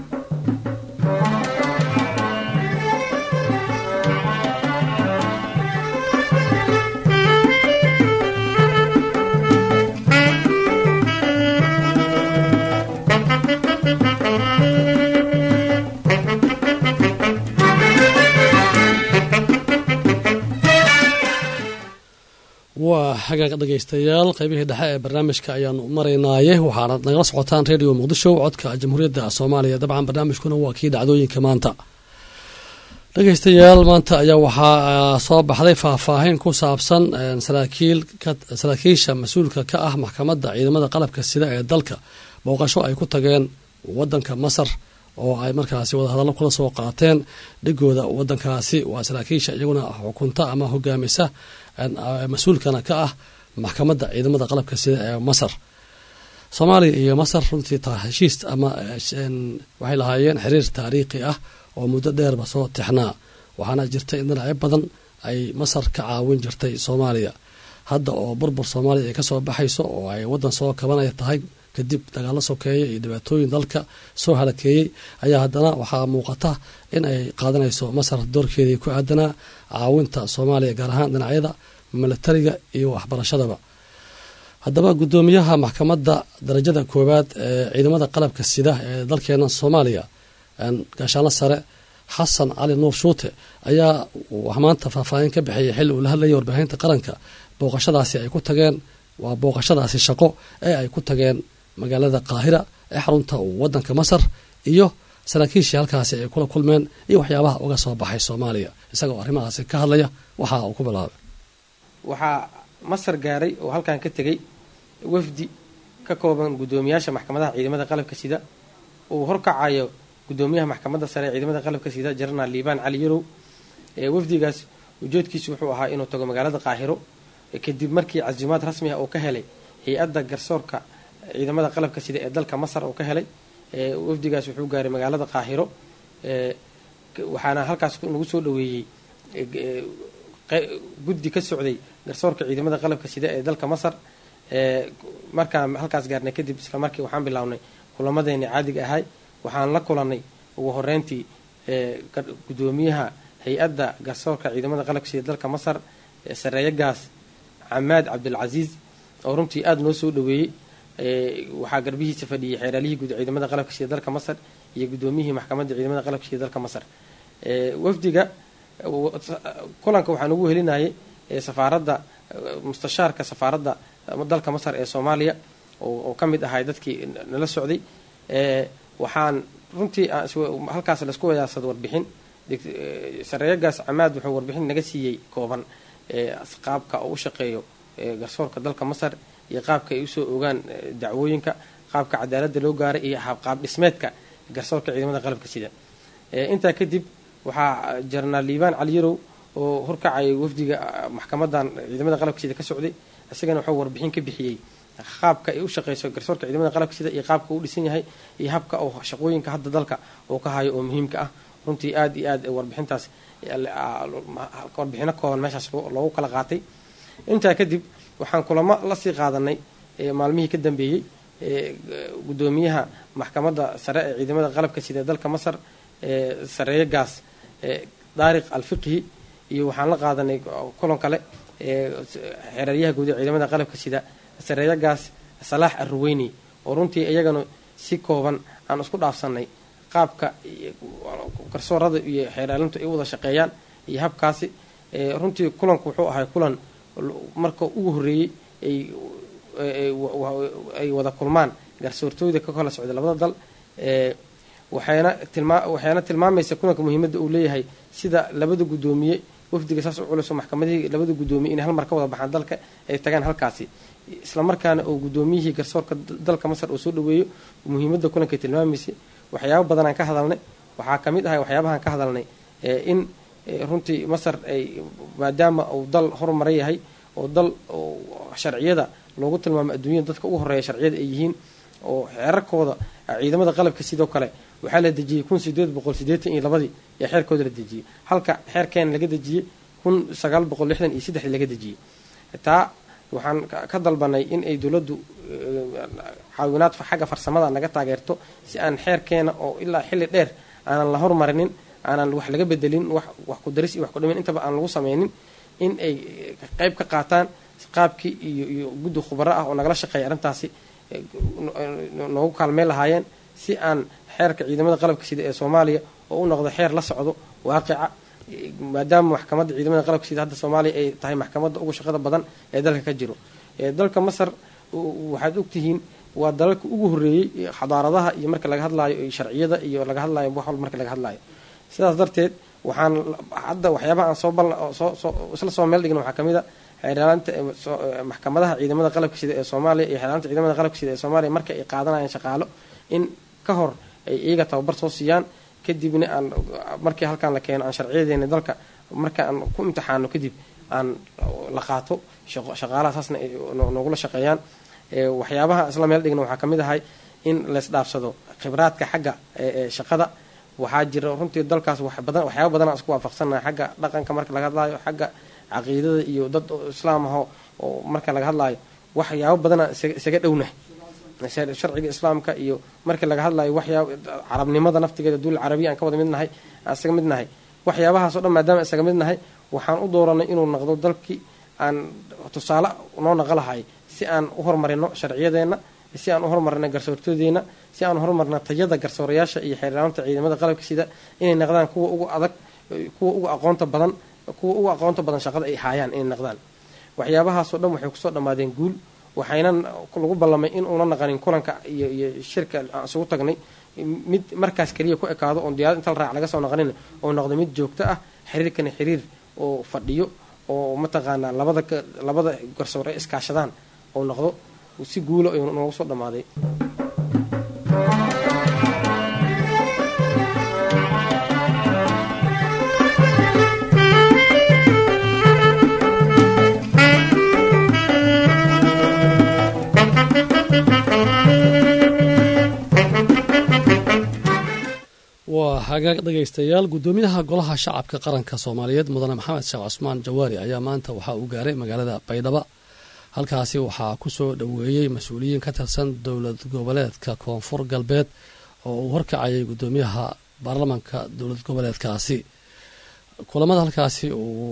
waa xagaag dhegaystayaal qaybihii dhexe ee barnaamijka ayaanu maraynaaye waxaana nagala socotaan radio muqdisho codka jamhuuriyadda soomaaliya dabcan barnaamijkuna waa kii dhacdooyinka maanta dhegaystayaal maanta ayaa waxaa soo baxday faahfaahin ku saabsan saraakiisha mas-uulka ka ah maxkamadda ciidamada qalabka sida ee dalka booqasho ay ku tageen wadanka Masar oo ay markaasi wadahadallo kula soo qaateen dhigooda wadankaasi waa saraakiisha iyaguna xukunta ama hogaamisa mas-uulkana ka ah maxkamadda ciidamada qalabka sida ee Masar. Soomaaliya iyo Masar runtii heshiis ama waxay lahaayeen xiriir taariikhi ah oo muddo dheerba soo tixnaa, waxaana jirta in dhinacyo badan ay Masar ka caawin jirtay Soomaaliya. Hadda oo burbur Soomaaliya ay kasoo baxayso oo ay wadan soo kabanaya tahay kadib dagaalo sokeeye iyo dhibaatooyin dalka soo halakeeyey ayaa haddana waxaa muuqata in ay qaadanayso Masar doorkeedii ku aadanaa caawinta Soomaaliya gaar ahaan dhinacyada militariga iyo waxbarashadaba. haddaba gudoomiyaha maxkamadda darajada koowaad ee ciidamada qalabka sida ee dalkeena Soomaaliya gaashaanle sare xasan cali nuur shuute ayaa maanta faahfaahin ka bixiyay xilli uu la hadlayay warbaahinta qaranka booqashadaasi ay ku tageen waa booqashadaasi shaqo ee ay ku tageen magaalada Qaahira ee xarunta wadanka Masar iyo saraakiisha halkaasi ay kula kulmeen iyo waxyaabaha uga soo baxay Soomaaliya isagoo arrimahaasi ka hadlaya waxa uu ku bilaabay. waxaa Masar gaaray oo halkan ka tagay wafdi ka kooban gudoomiyaasha maxkamadaha ciidamada qalabka sida oo horkacayo gudoomiyaha maxkamadda sare ee ciidamada qalabka sida General Liban Ali Yarow. wafdigaas ujeedkiisu wuxuu ahaa inuu tago magaalada Qaahiro kadib markii casimaad rasmi ah oo ka helay hay'adda garsoorka ciidamada qalabka sida ee dalka Masar oo ka helay. wafdigaas wuxuu gaaray magaalada Qaahiro waxaana halkaas lagu soo dhaweeyay guddi ka socday garsoorka ciidamada qalabka sida ee dalka Masar. markaan halkaas gaarnay kadib isla markii waxaan bilownay kulamadeena caadiga ahay. waxaan la kulanay ugu horeyntii gudoomiyaha hay'adda garsoorka ciidamada qalabka sida dalka Masar sareeyagaas Ahmed Abdul Aziz oo runtii aad noo soo dhaweeyay. waxaa garbihiisa fadhiyay xeeralihii guud ciidamada qalabka sida dalka Masar iyo gudoomiyihii maxkamadda ciidamada qalabka sida dalka Masar. wafdiga kulanka waxaan ugu helinayay safaaradda mustashaarka safaaradda dalka Masar ee Soomaaliya oo kamid ahay dadkii nala socday. waxaan runtii halkaas la isku wadaasad warbixin sareeyagaas Ahmed wuxuu warbixin naga siiyay kooban qaabka uu shaqeeyo garsoorka dalka Masar iyo qaabka ay u soo ogaan dacwooyinka qaabka cadaaladda loo gaaray iyo qaab dhismeedka garsoorka ciidamada qalabka sida. intaa kadib waxaa General Liban Ali Yarow oo horkacay wafdiga maxkamadan ciidamada qalabka sida ka socday asagana wuxuu warbixin ka bixiyay qaabka ay u shaqeyso garsoorka ciidamada qalabka sida iyo qaabka uu dhisan yahay iyo habka oo shaqooyinka hadda dalka oo ka hayo oo muhiimka ah. runtii aad iyo aad warbixintaas warbixino kooban meeshaas loogu kala qaatay. intaa kadib waxaan kulamo la sii qaadanay maalmihii ka dambeeyay gudoomiyaha maxkamadda sare ee ciidamada qalabka sida dalka Masar sareeyagaas Daariq Al-Fiqhi iyo waxaan la qaadanay kulan kale xeeraryaha guud ee ciidamada qalabka sida sareeyagaas Salaah Ar-Ruwayni oo runtii iyagana si kooban aan isku dhaafsanay qaabka garsoorada iyo xeeraalintu ay wada shaqeeyaan iyo habkaasi. runtii kulanku wuxuu ahaa kulan marka ugu horeeyay ay wada kulmaan garsoortooyda ka kala socda labada dal. waxayna tilmaamaysa kulanka muhiimadda uu leeyahay sida labada gudoomiye wafdiga saas u culus maxkamadii labada gudoomiye in hal mar ka wada baxaan dalka ay tagaan halkaasi isla markaana oo gudoomiyihii garsoorka dalka Masar oo soo dhaweeyo muhiimadda kulanka tilmaamaysa. waxyaabo badan aan ka hadalnay waxaa kamid ah waxyaabahan ka hadalnay in runtii Masar ay maadaama uu dal horumaray yahay oo dal sharciyada loogu tilmaamo adduunyada dadka ugu horeeya sharciyada ay yihiin oo xeerarkooda ciidamada qalabka sidoo kale waxaa la dejiyay 1882 ee xeerkooda la dejiyay halka xeerkeen laga dejiyay 1963 laga dejiyay. taa waxaan ka dalbanay in ay dawladdu caawinaad xagga farsamada naga taageerto si aan xeerkeena oo ilaa xilli dheer aanan la hormarinin aanan wax laga bedelin wax ku daris iyo wax ku dhimin intaba aan lagu sameynin in ay qayb ka qaataan qaabkii iyo guddi khubaro ah oo nagala shaqeeya arrintaasi noogu kaalmeen lahaayeen si aan xeerka ciidamada qalabka sida ee Soomaaliya oo u noqdo xeer la socdo waaqica maadaama maxkamadda ciidamada qalabka sida hadda Soomaaliya ay tahay maxkamadda ugu shaqada badan ee dalka ka jiro. dalka Masar waxaad ogtihiin waa dalalka ugu horeeyay xadaaradaha iyo marka laga hadlaayo sharciyada iyo laga hadlaayo wax walba marka laga hadlaayo. sidaas darteed waxaan hadda waxyaabaha aan isla soo meel dhigna waxaa kamid a xeerlaanta maxkamadaha ciidamada qalabka sida ee Soomaaliya iyo xeerlaanta ciidamada qalabka sida ee Soomaaliya marka ay qaadanayaan shaqaalo in ka hor ay iyaga tababar soo siiyaan kadibna aan markii halkan la keeno aan sharciyadeena dalka marka aan ku imtixaano kadib aan la qaato shaqaalaha saasna noogula shaqeeyaan waxyaabaha isla meel dhigna waxaa kamid ahay in la isdhaafsado khibraadka xagga shaqada waxaa jira runtii dalkaas waxyaaba badan aan isku waafaqsanahay xagga dhaqanka marka laga hadlaayo xagga caqiidada iyo dad islaam ah oo marka laga hadlaayo waxyaabo badan aan isaga dhownahay sharciga islaamka iyo marka laga hadlaayo waxyaabo carabnimada naftigeeda duul carabiya aan ka wada midnahay isaga midnahay waxyaabahaas oo dhan maadaama isaga midnahay waxaan u dooranay inuu noqdo dalkii aan tusaale noo naqalahay si aan u horumarino sharciyadeena si aan u horumarino garsoortoodeena si aan u horumarino tayada garsoorayaasha iyo xeerlaanta ciidamada qalabka sida inay noqdaan kuwa ugu adag kuwa ugu aqoonta badan shaqada ay hayaan inay noqdaan waxyaabahaas oo dhan waxay kusoo dhamaadeen guul waxayna lagu ballamay in uuna naqanin kulanka iyo shirka aan isugu tagnay mid markaas kaliya ku ekaado oo diyaarad inta la raac laga soo naqanin oo noqdo mid joogto ah xiriirkana xiriir oo fadhiyo oo mataqaanaa labada garsoor ay iskaashadaan oo noqdo si guulo ay noogu soo dhamaaday waa hagaag dhegaystayaal gudoomiyaha golaha shacabka qaranka Soomaaliyeed mudane Maxamed Sheekh Cusmaan Jawaari ayaa maanta waxa uu gaaray magaalada Baydhabo halkaasi waxaa ku soo dhaweeyay mas'uuliyiin ka tirsan dowlad goboleedka Koonfur Galbeed oo uu horkacayay gudoomiyaha baarlamaanka dowlad goboleedkaasi kulamada halkaasi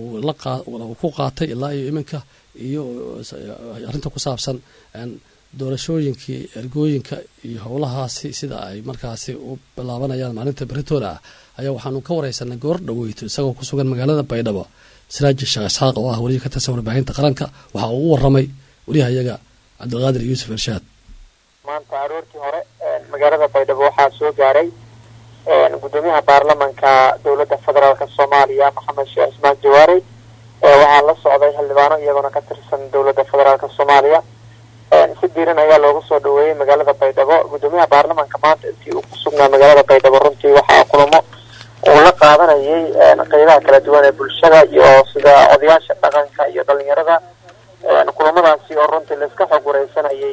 uu ku qaatay ilaa iyo iminka iyo arrinta ku saabsan doorashooyinkii ergooyinka iyo howlahaasi sida ay markaasi u bilaabanayaan maalinta beritoona ah ayaa waxaanu ka wareysanay goor dhaweyto isagoo ku sugan magaalada Baydhabo Siraaji Sheekh Isxaaq oo ah wariye ka tirsan warbaahinta qaranka waxa uu u waramay wariyahayaga Cabdulqaadir Yuusuf Irshaad maanta aroortii hore magaalada Baydhabo waxaa soo gaaray gudoomiyaha baarlamaanka dowladda federaalka Soomaaliya Maxamed Sheekh Cusmaan Jawaari waxaa la socday xildhibaano iyaguna ka tirsan dowladda federaalka Soomaaliya si diiran ayaa loogu soo dhaweeyay magaalada Baydhabo gudoomiyaha baarlamaanka maanta intii uu ku sugnaa magaalada Baydhabo runtii waxaa kulamo uu la qaadanayay qaybaha kala duwan ee bulshada iyo sida odayaasha dhaqanka iyo dhalinyarada kulamadaasi oo runtii la iska xog wareysanayay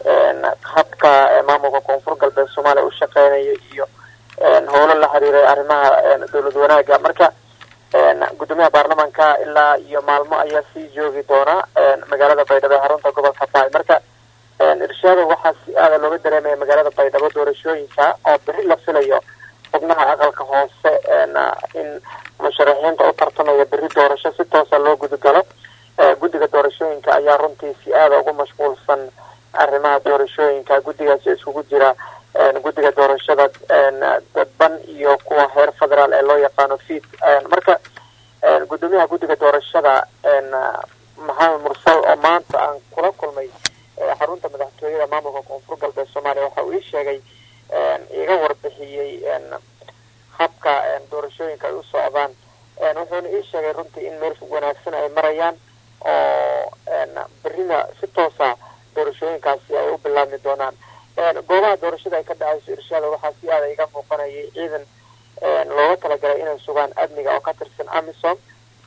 habka maamulka Koonfur Galbeed Soomaaliya u shaqeynaya iyo howlo la xiriiray arrimaha dowlad wanaagga marka gudoomiyaha baarlamaanka ilaa iyo maalmo ayaa sii joogi doona magaalada Baydhabo ee xarunta gobolka Baay marka irshaada waxaa si aad looga dareemaya magaalada Baydhabo doorashooyinka oo bari la filayo xubnaha aqalka hoose in musharaxiinta u tartamaya bari doorasho si toos ah loo gudgalo guddiga doorashooyinka ayaa runtii si aad ugu mashquulsan arrimaha doorashooyinka guddigaasi isugu jira guddiga doorashada dadban iyo kuwa heer federaal ee loo yaqaano FID marka gudoomiyaha guddiga doorashada Maxamed Mursal oo maanta aan kula kulmay xarunta madaxtooyada maamulka Koonfur Galbeed Soomaaliya waxa uu sheegay iga warbixiyay habka doorashooyinka ay u socdaan wuxuuna ii sheegay runtii in meel wanaagsan ay marayaan oo berrina si toos ah doorashooyinkaasi ay u bilaabmi doonaan goobaha doorashada ay ka dhacayso irshaada waxaa si aad iga muuqanayay ciidan looga talagalay inay sugaan amniga oo ka tirsan AMISOM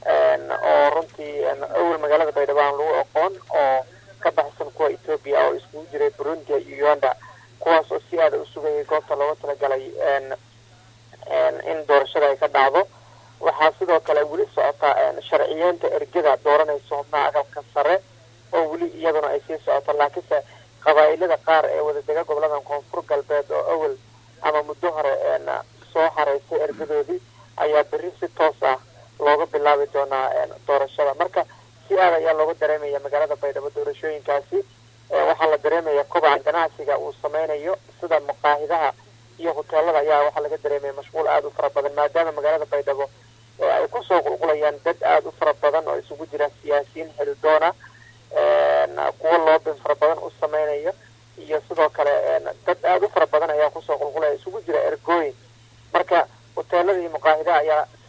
oo runtii awal magaalada Baydhabo aan lagu aqoon oo ka baxsan kuwa Ethiopia oo iskugu jiray Burundi iyo Uganda kuwaas oo si aad u sugayay goobta looga talagalay in doorashada ay ka dhacdo waxaa sidoo kale weli socota sharciyeenta ergada dooranaysa xubnaha aqalka sare oo weli iyaduna ay sii socoto laakiinse qabaa'ilada qaar ee wadadega gobolada Koonfur Galbeed oo awal ama muddo hore soo xareysay ergadoodii ayaa berri si toos ah looga bilaabi doonaa doorashada marka si aad ayaa looga dareemaya magaalada Baydhabo doorashooyinkaasi waxaa la dareemaya kobaca ganacsiga uu sameynayo sida maqaahidaha iyo hoteelada ayaa waxaa laga dareemaya mashquul aad u fara badan maadaama magaalada Baydhabo ay ku soo qulqulayaan dad aad u fara badan oo isugu jira siyaasiyiin xildoona kuwa loobin fara badan u sameynayo iyo sidoo kale dad aad u fara badan ayaa kusoo qulqulaya isugu jira ergooyin marka hoteelada iyo maqaahidaha ayaa si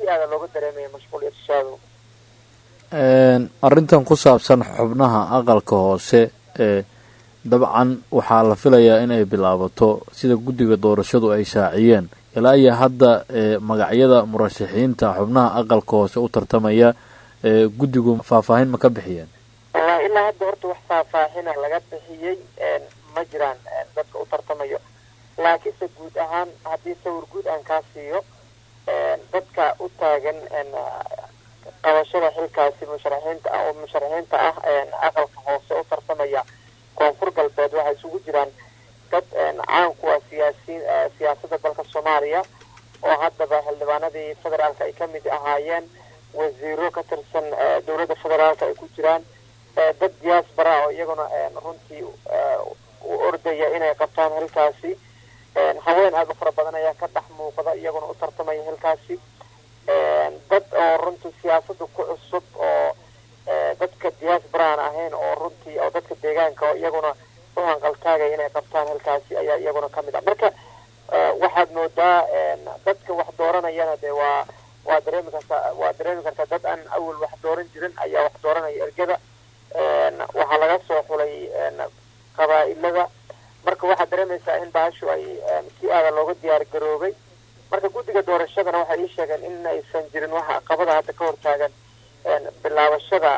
si aada looga dareemaya mashquul irshaado. arrintan ku saabsan xubnaha aqalka hoose dabcan waxaa la filayaa inay bilaabato sida guddiga doorashadu ay shaaciyeen ilaa iyo hadda magacyada murashaxiinta xubnaha aqalka hoose u tartamaya guddigu faahfaahin ma ka bixiyeen? ilaa hadda horta wax faahfaahina laga bixiyey ma jiraan dadka u tartamayo, laakiinse guud ahaan haddii sawir guud aan kaa siiyo dadka u taagan qabashada xilkaasi musharaxiinta ah aqalka hoose u tartamaya koonfur galbeed waxay isugu jiraan dad caan ku ah siyaasadda dalka Soomaaliya oo haddaba xildhibaanadii federaalka ay ka mid ahaayeen, wasiiro ka tirsan dowladda federaalka ay ku jiraan, dad diaspora oo iyaguna runtii u ordaya inay qabtaan halkaasi, haween aad u fara badan ayaa ka dhex muuqda iyaguna u tartamaya halkaasi, dad oo runtii siyaasadda ku cusub oo dadka diaspora aan ahayn oo runtii oo dadka deegaanka oo iyaguna u hanqaltaagaya inay qabtaan halkaasi ayaa iyaguna ka mid ah. Marka waxaad moodaa dadka wax dooranayana dee waa dareemi kartaa dad aan awal wax dooran jirin ayaa wax dooranaya ergada. Waxaa laga soo xulay qabaa'ilada, marka waxaad dareemaysaa in baashu ay si aada looga diyaar garoobay. marka guddiga doorashadana waxay ii sheegeen in aysan jirin waxa caqabada hadda ka hortaagan bilaabashada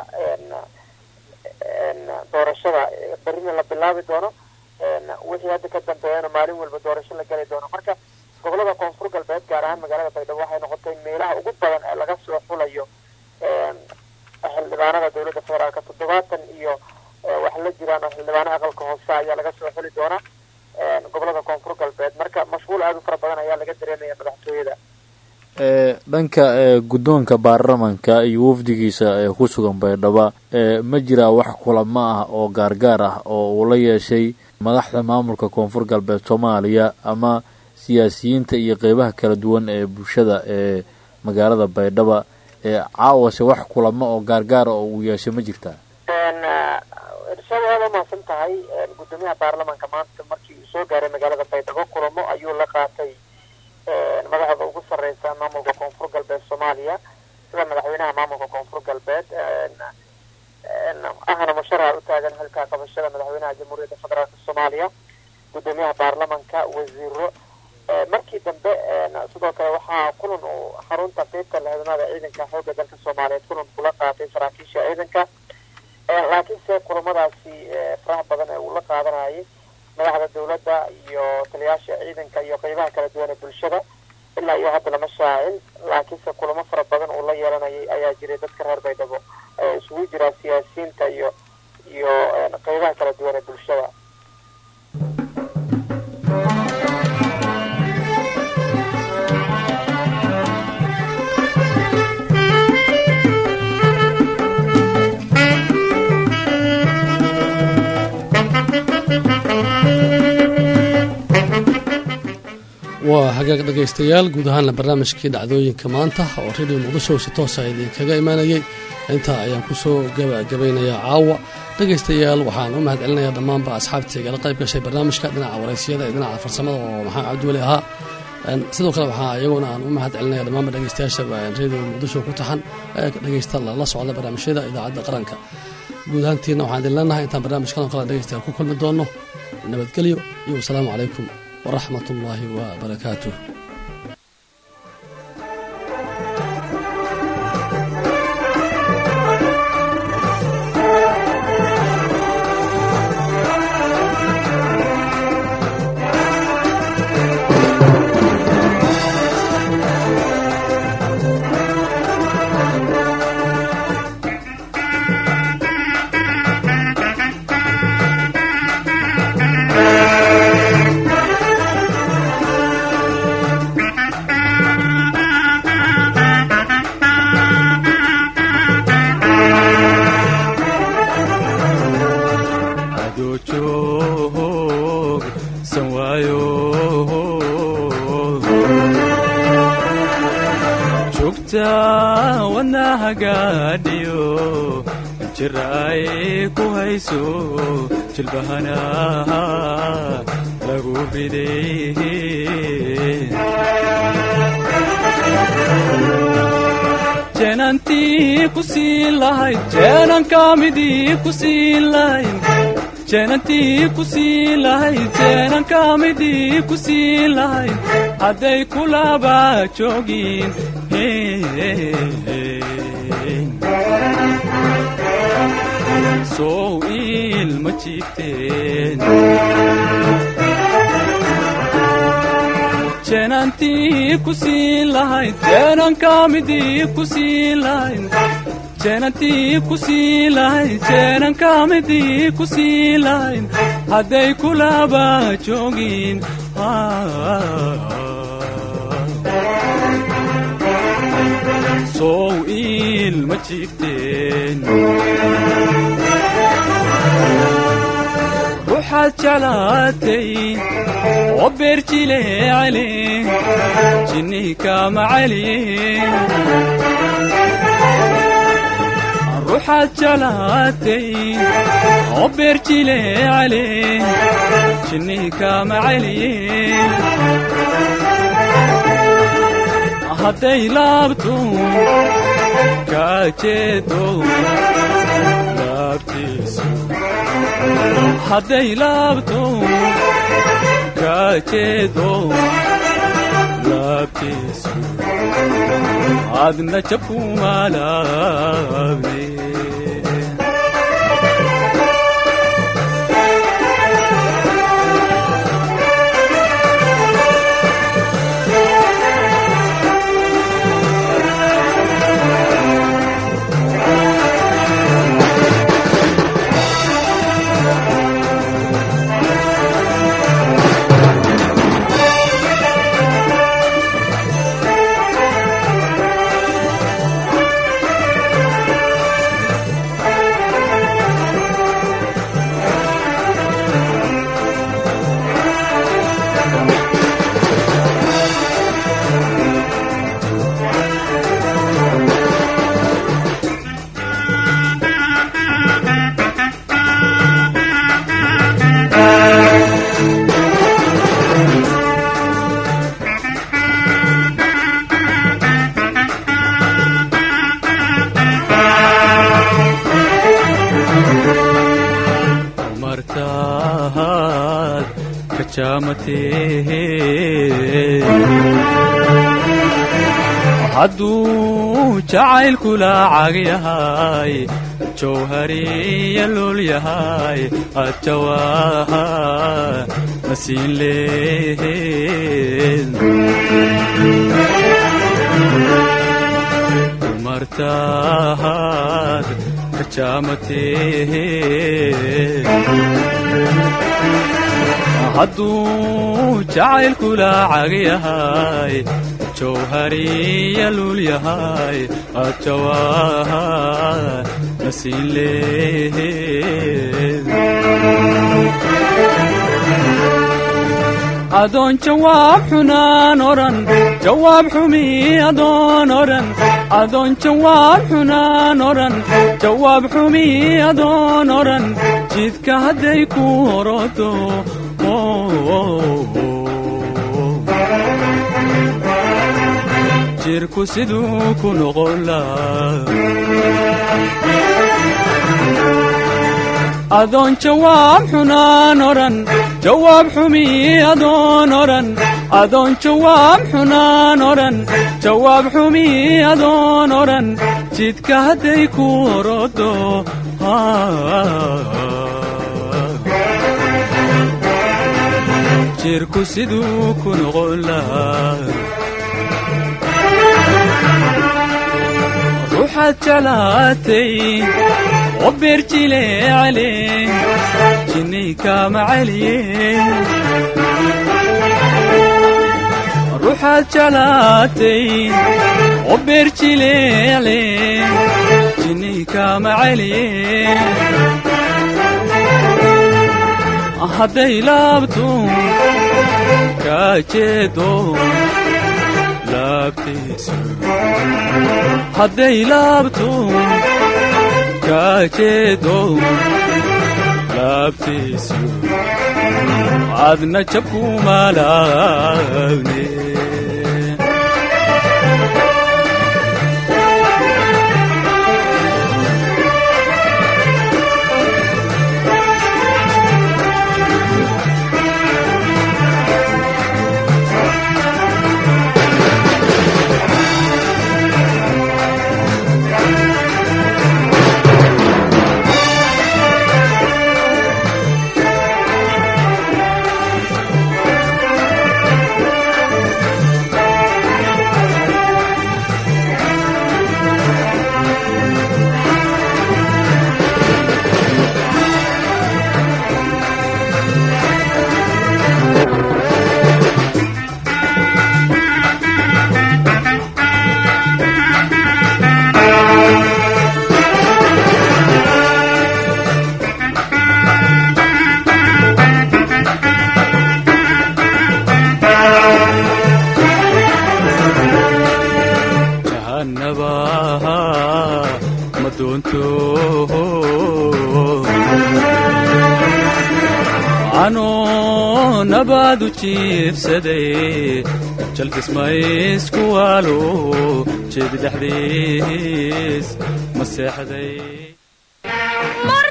doorashada berrina la bilaabi doono, wixii hadda ka dambeeyana maalin walba doorasho la geli doono. marka gobolada koonfur galbeed gaar ahaan magaalada Baydhabo waxay noqotay meelaha ugu badan ee laga soo xulayo xildhibaanada dowladda federaalka 70 iyo wax la jiraan xildhibaano aqalka hoose ayaa laga soo xuli doonaa gobolada koonfur galbeed. marka mashquul aad u fara badan ayaa laga dareemaya madaxtooyada. dhanka guddoonka baarlamanka iyo wafdigiisa ku sugan Baydhabo ma jira wax kulamo ah oo gaargaar ah oo uu la yeeshay madaxda maamulka koonfur galbeed Soomaaliya ama siyaasiyiinta iyo qeybaha kala duwan ee bulshada ee magaalada Baydhabo caawase wax kulamo oo gaargaar oo uu yeeshay ma jirtaa? irshaada ma san tahay gudoomiyaha baarlamanka maanta markii uu soo gaaray magaalada Baydhabo kulamo ayuu la qaatay madaxda ugu sareysa maamulka koonfur galbeed Soomaaliya sida madaxweynaha maamulka koonfur galbeed ahna musharax u taagan halka qabashada madaxweynaha jamhuuriyadda federaalka Soomaaliya, gudoomiyaha baarlamanka, wasiiro. markii dambe sidoo kale waxaa kulan uu xarunta qaybta lahadnada ciidanka xoogga dalka Soomaaliyeed kulan kula qaatay saraakiisha ciidanka, laakiinse kulamadaasi faraha badan ee uu la qaadanayay madaxda dowladda iyo taliyaasha ciidanka iyo qaybaha kala duwan ee bulshada ilaa iyo hadda lama shaacin, laakiinse kulamo fara badan uu la yeelanayay ayaa jiray dadka reer Baydhabo isugu jira siyaasiyiinta iyo qaybaha kala duwan ee bulshada. waa hagaag dhegaystayaal guud ahaanna barnaamijkii dhacdooyinka maanta oo radio muqdisho si toos ah idinkaga imaanayay intaa ayaan ku soo gabagabeynayaa caawa. dhegaystayaal waxaan u mahadcelinayaa dhammaanba asxaabtayga la qayb gashay barnaamijka dhinaca wareysiyada iyo dhinaca farsamada oo maxamed cabdiweli ahaa. sidoo kale waxaa iyaguna aan u mahadcelinayaa dhammaanba dhegaystayaasha radio muqdisho ku taxan dhegaysta la socda barnaamijyada idaacadda qaranka. guud ahaantiina waxaan idin leenahay intaan barnaamijkan oo kale dhegaystayaal ku kulmi doono nabadgelyo iyo wasalaamu calaykum ورحمة الله وبركاته. jilbahana lagu riday jeenantii ku siin lahayd jeenan kaamidii ku siin lahayd jeenantii ku siin lahayd jeenan kaamidii ku siin lahayd hadday kulaba joogin sow ilma jiifteen jeenantii ku siin lahayd jeenan kaamidii ku siin lahayd jeenantii ku siin lahayd jeenan kaamidii ku siin lahayd hadday kulaba joogin sow ilma jiifteen ruuxaad jeclaatay oo beerjile cali jinnii kaama caliye ruuxaad jeclaatay oo beerjile cali jinnii kaama caliye hadday laabto kaa jeedo laabtiisu hadday laabto kaa jeedo laabtiisu adna jabkuma laabne hadduu jacaylku laacag yahay jawhariya lul yahay adjawaaha masiin leed martaad kajaamatee hadduu jacaylku laacag yahay jawhariya lul yahay adjawaaha masiin leed adoon jawaab xunaan oran jawaab xumi adoon oran adoon jawaab xunaan oran jawaab xumi adoon oran jidka hadday ku horodo jirku siduu ku noqon laa adoon jawaab xunaan oran jawaab xumi adoon oran adoon jawaab xunaan oran jawaab xumi adoon oran jidka hadday ku horodo jirku siduu ku noqon laa ruuxaad jeclaatay oo beerjile cali jinnii kaama caliye ruuxaad jeclaatay oo beerjile cali jinnii kaama caliye hadday laabto kaa jeedo laabtiisu hadday laabto kaa jeedo laabtiisu adna jabkuma laabne joogsano nabaadu jiibsaday jalkis ma isku waalo jeedi dhexdiis ma seexday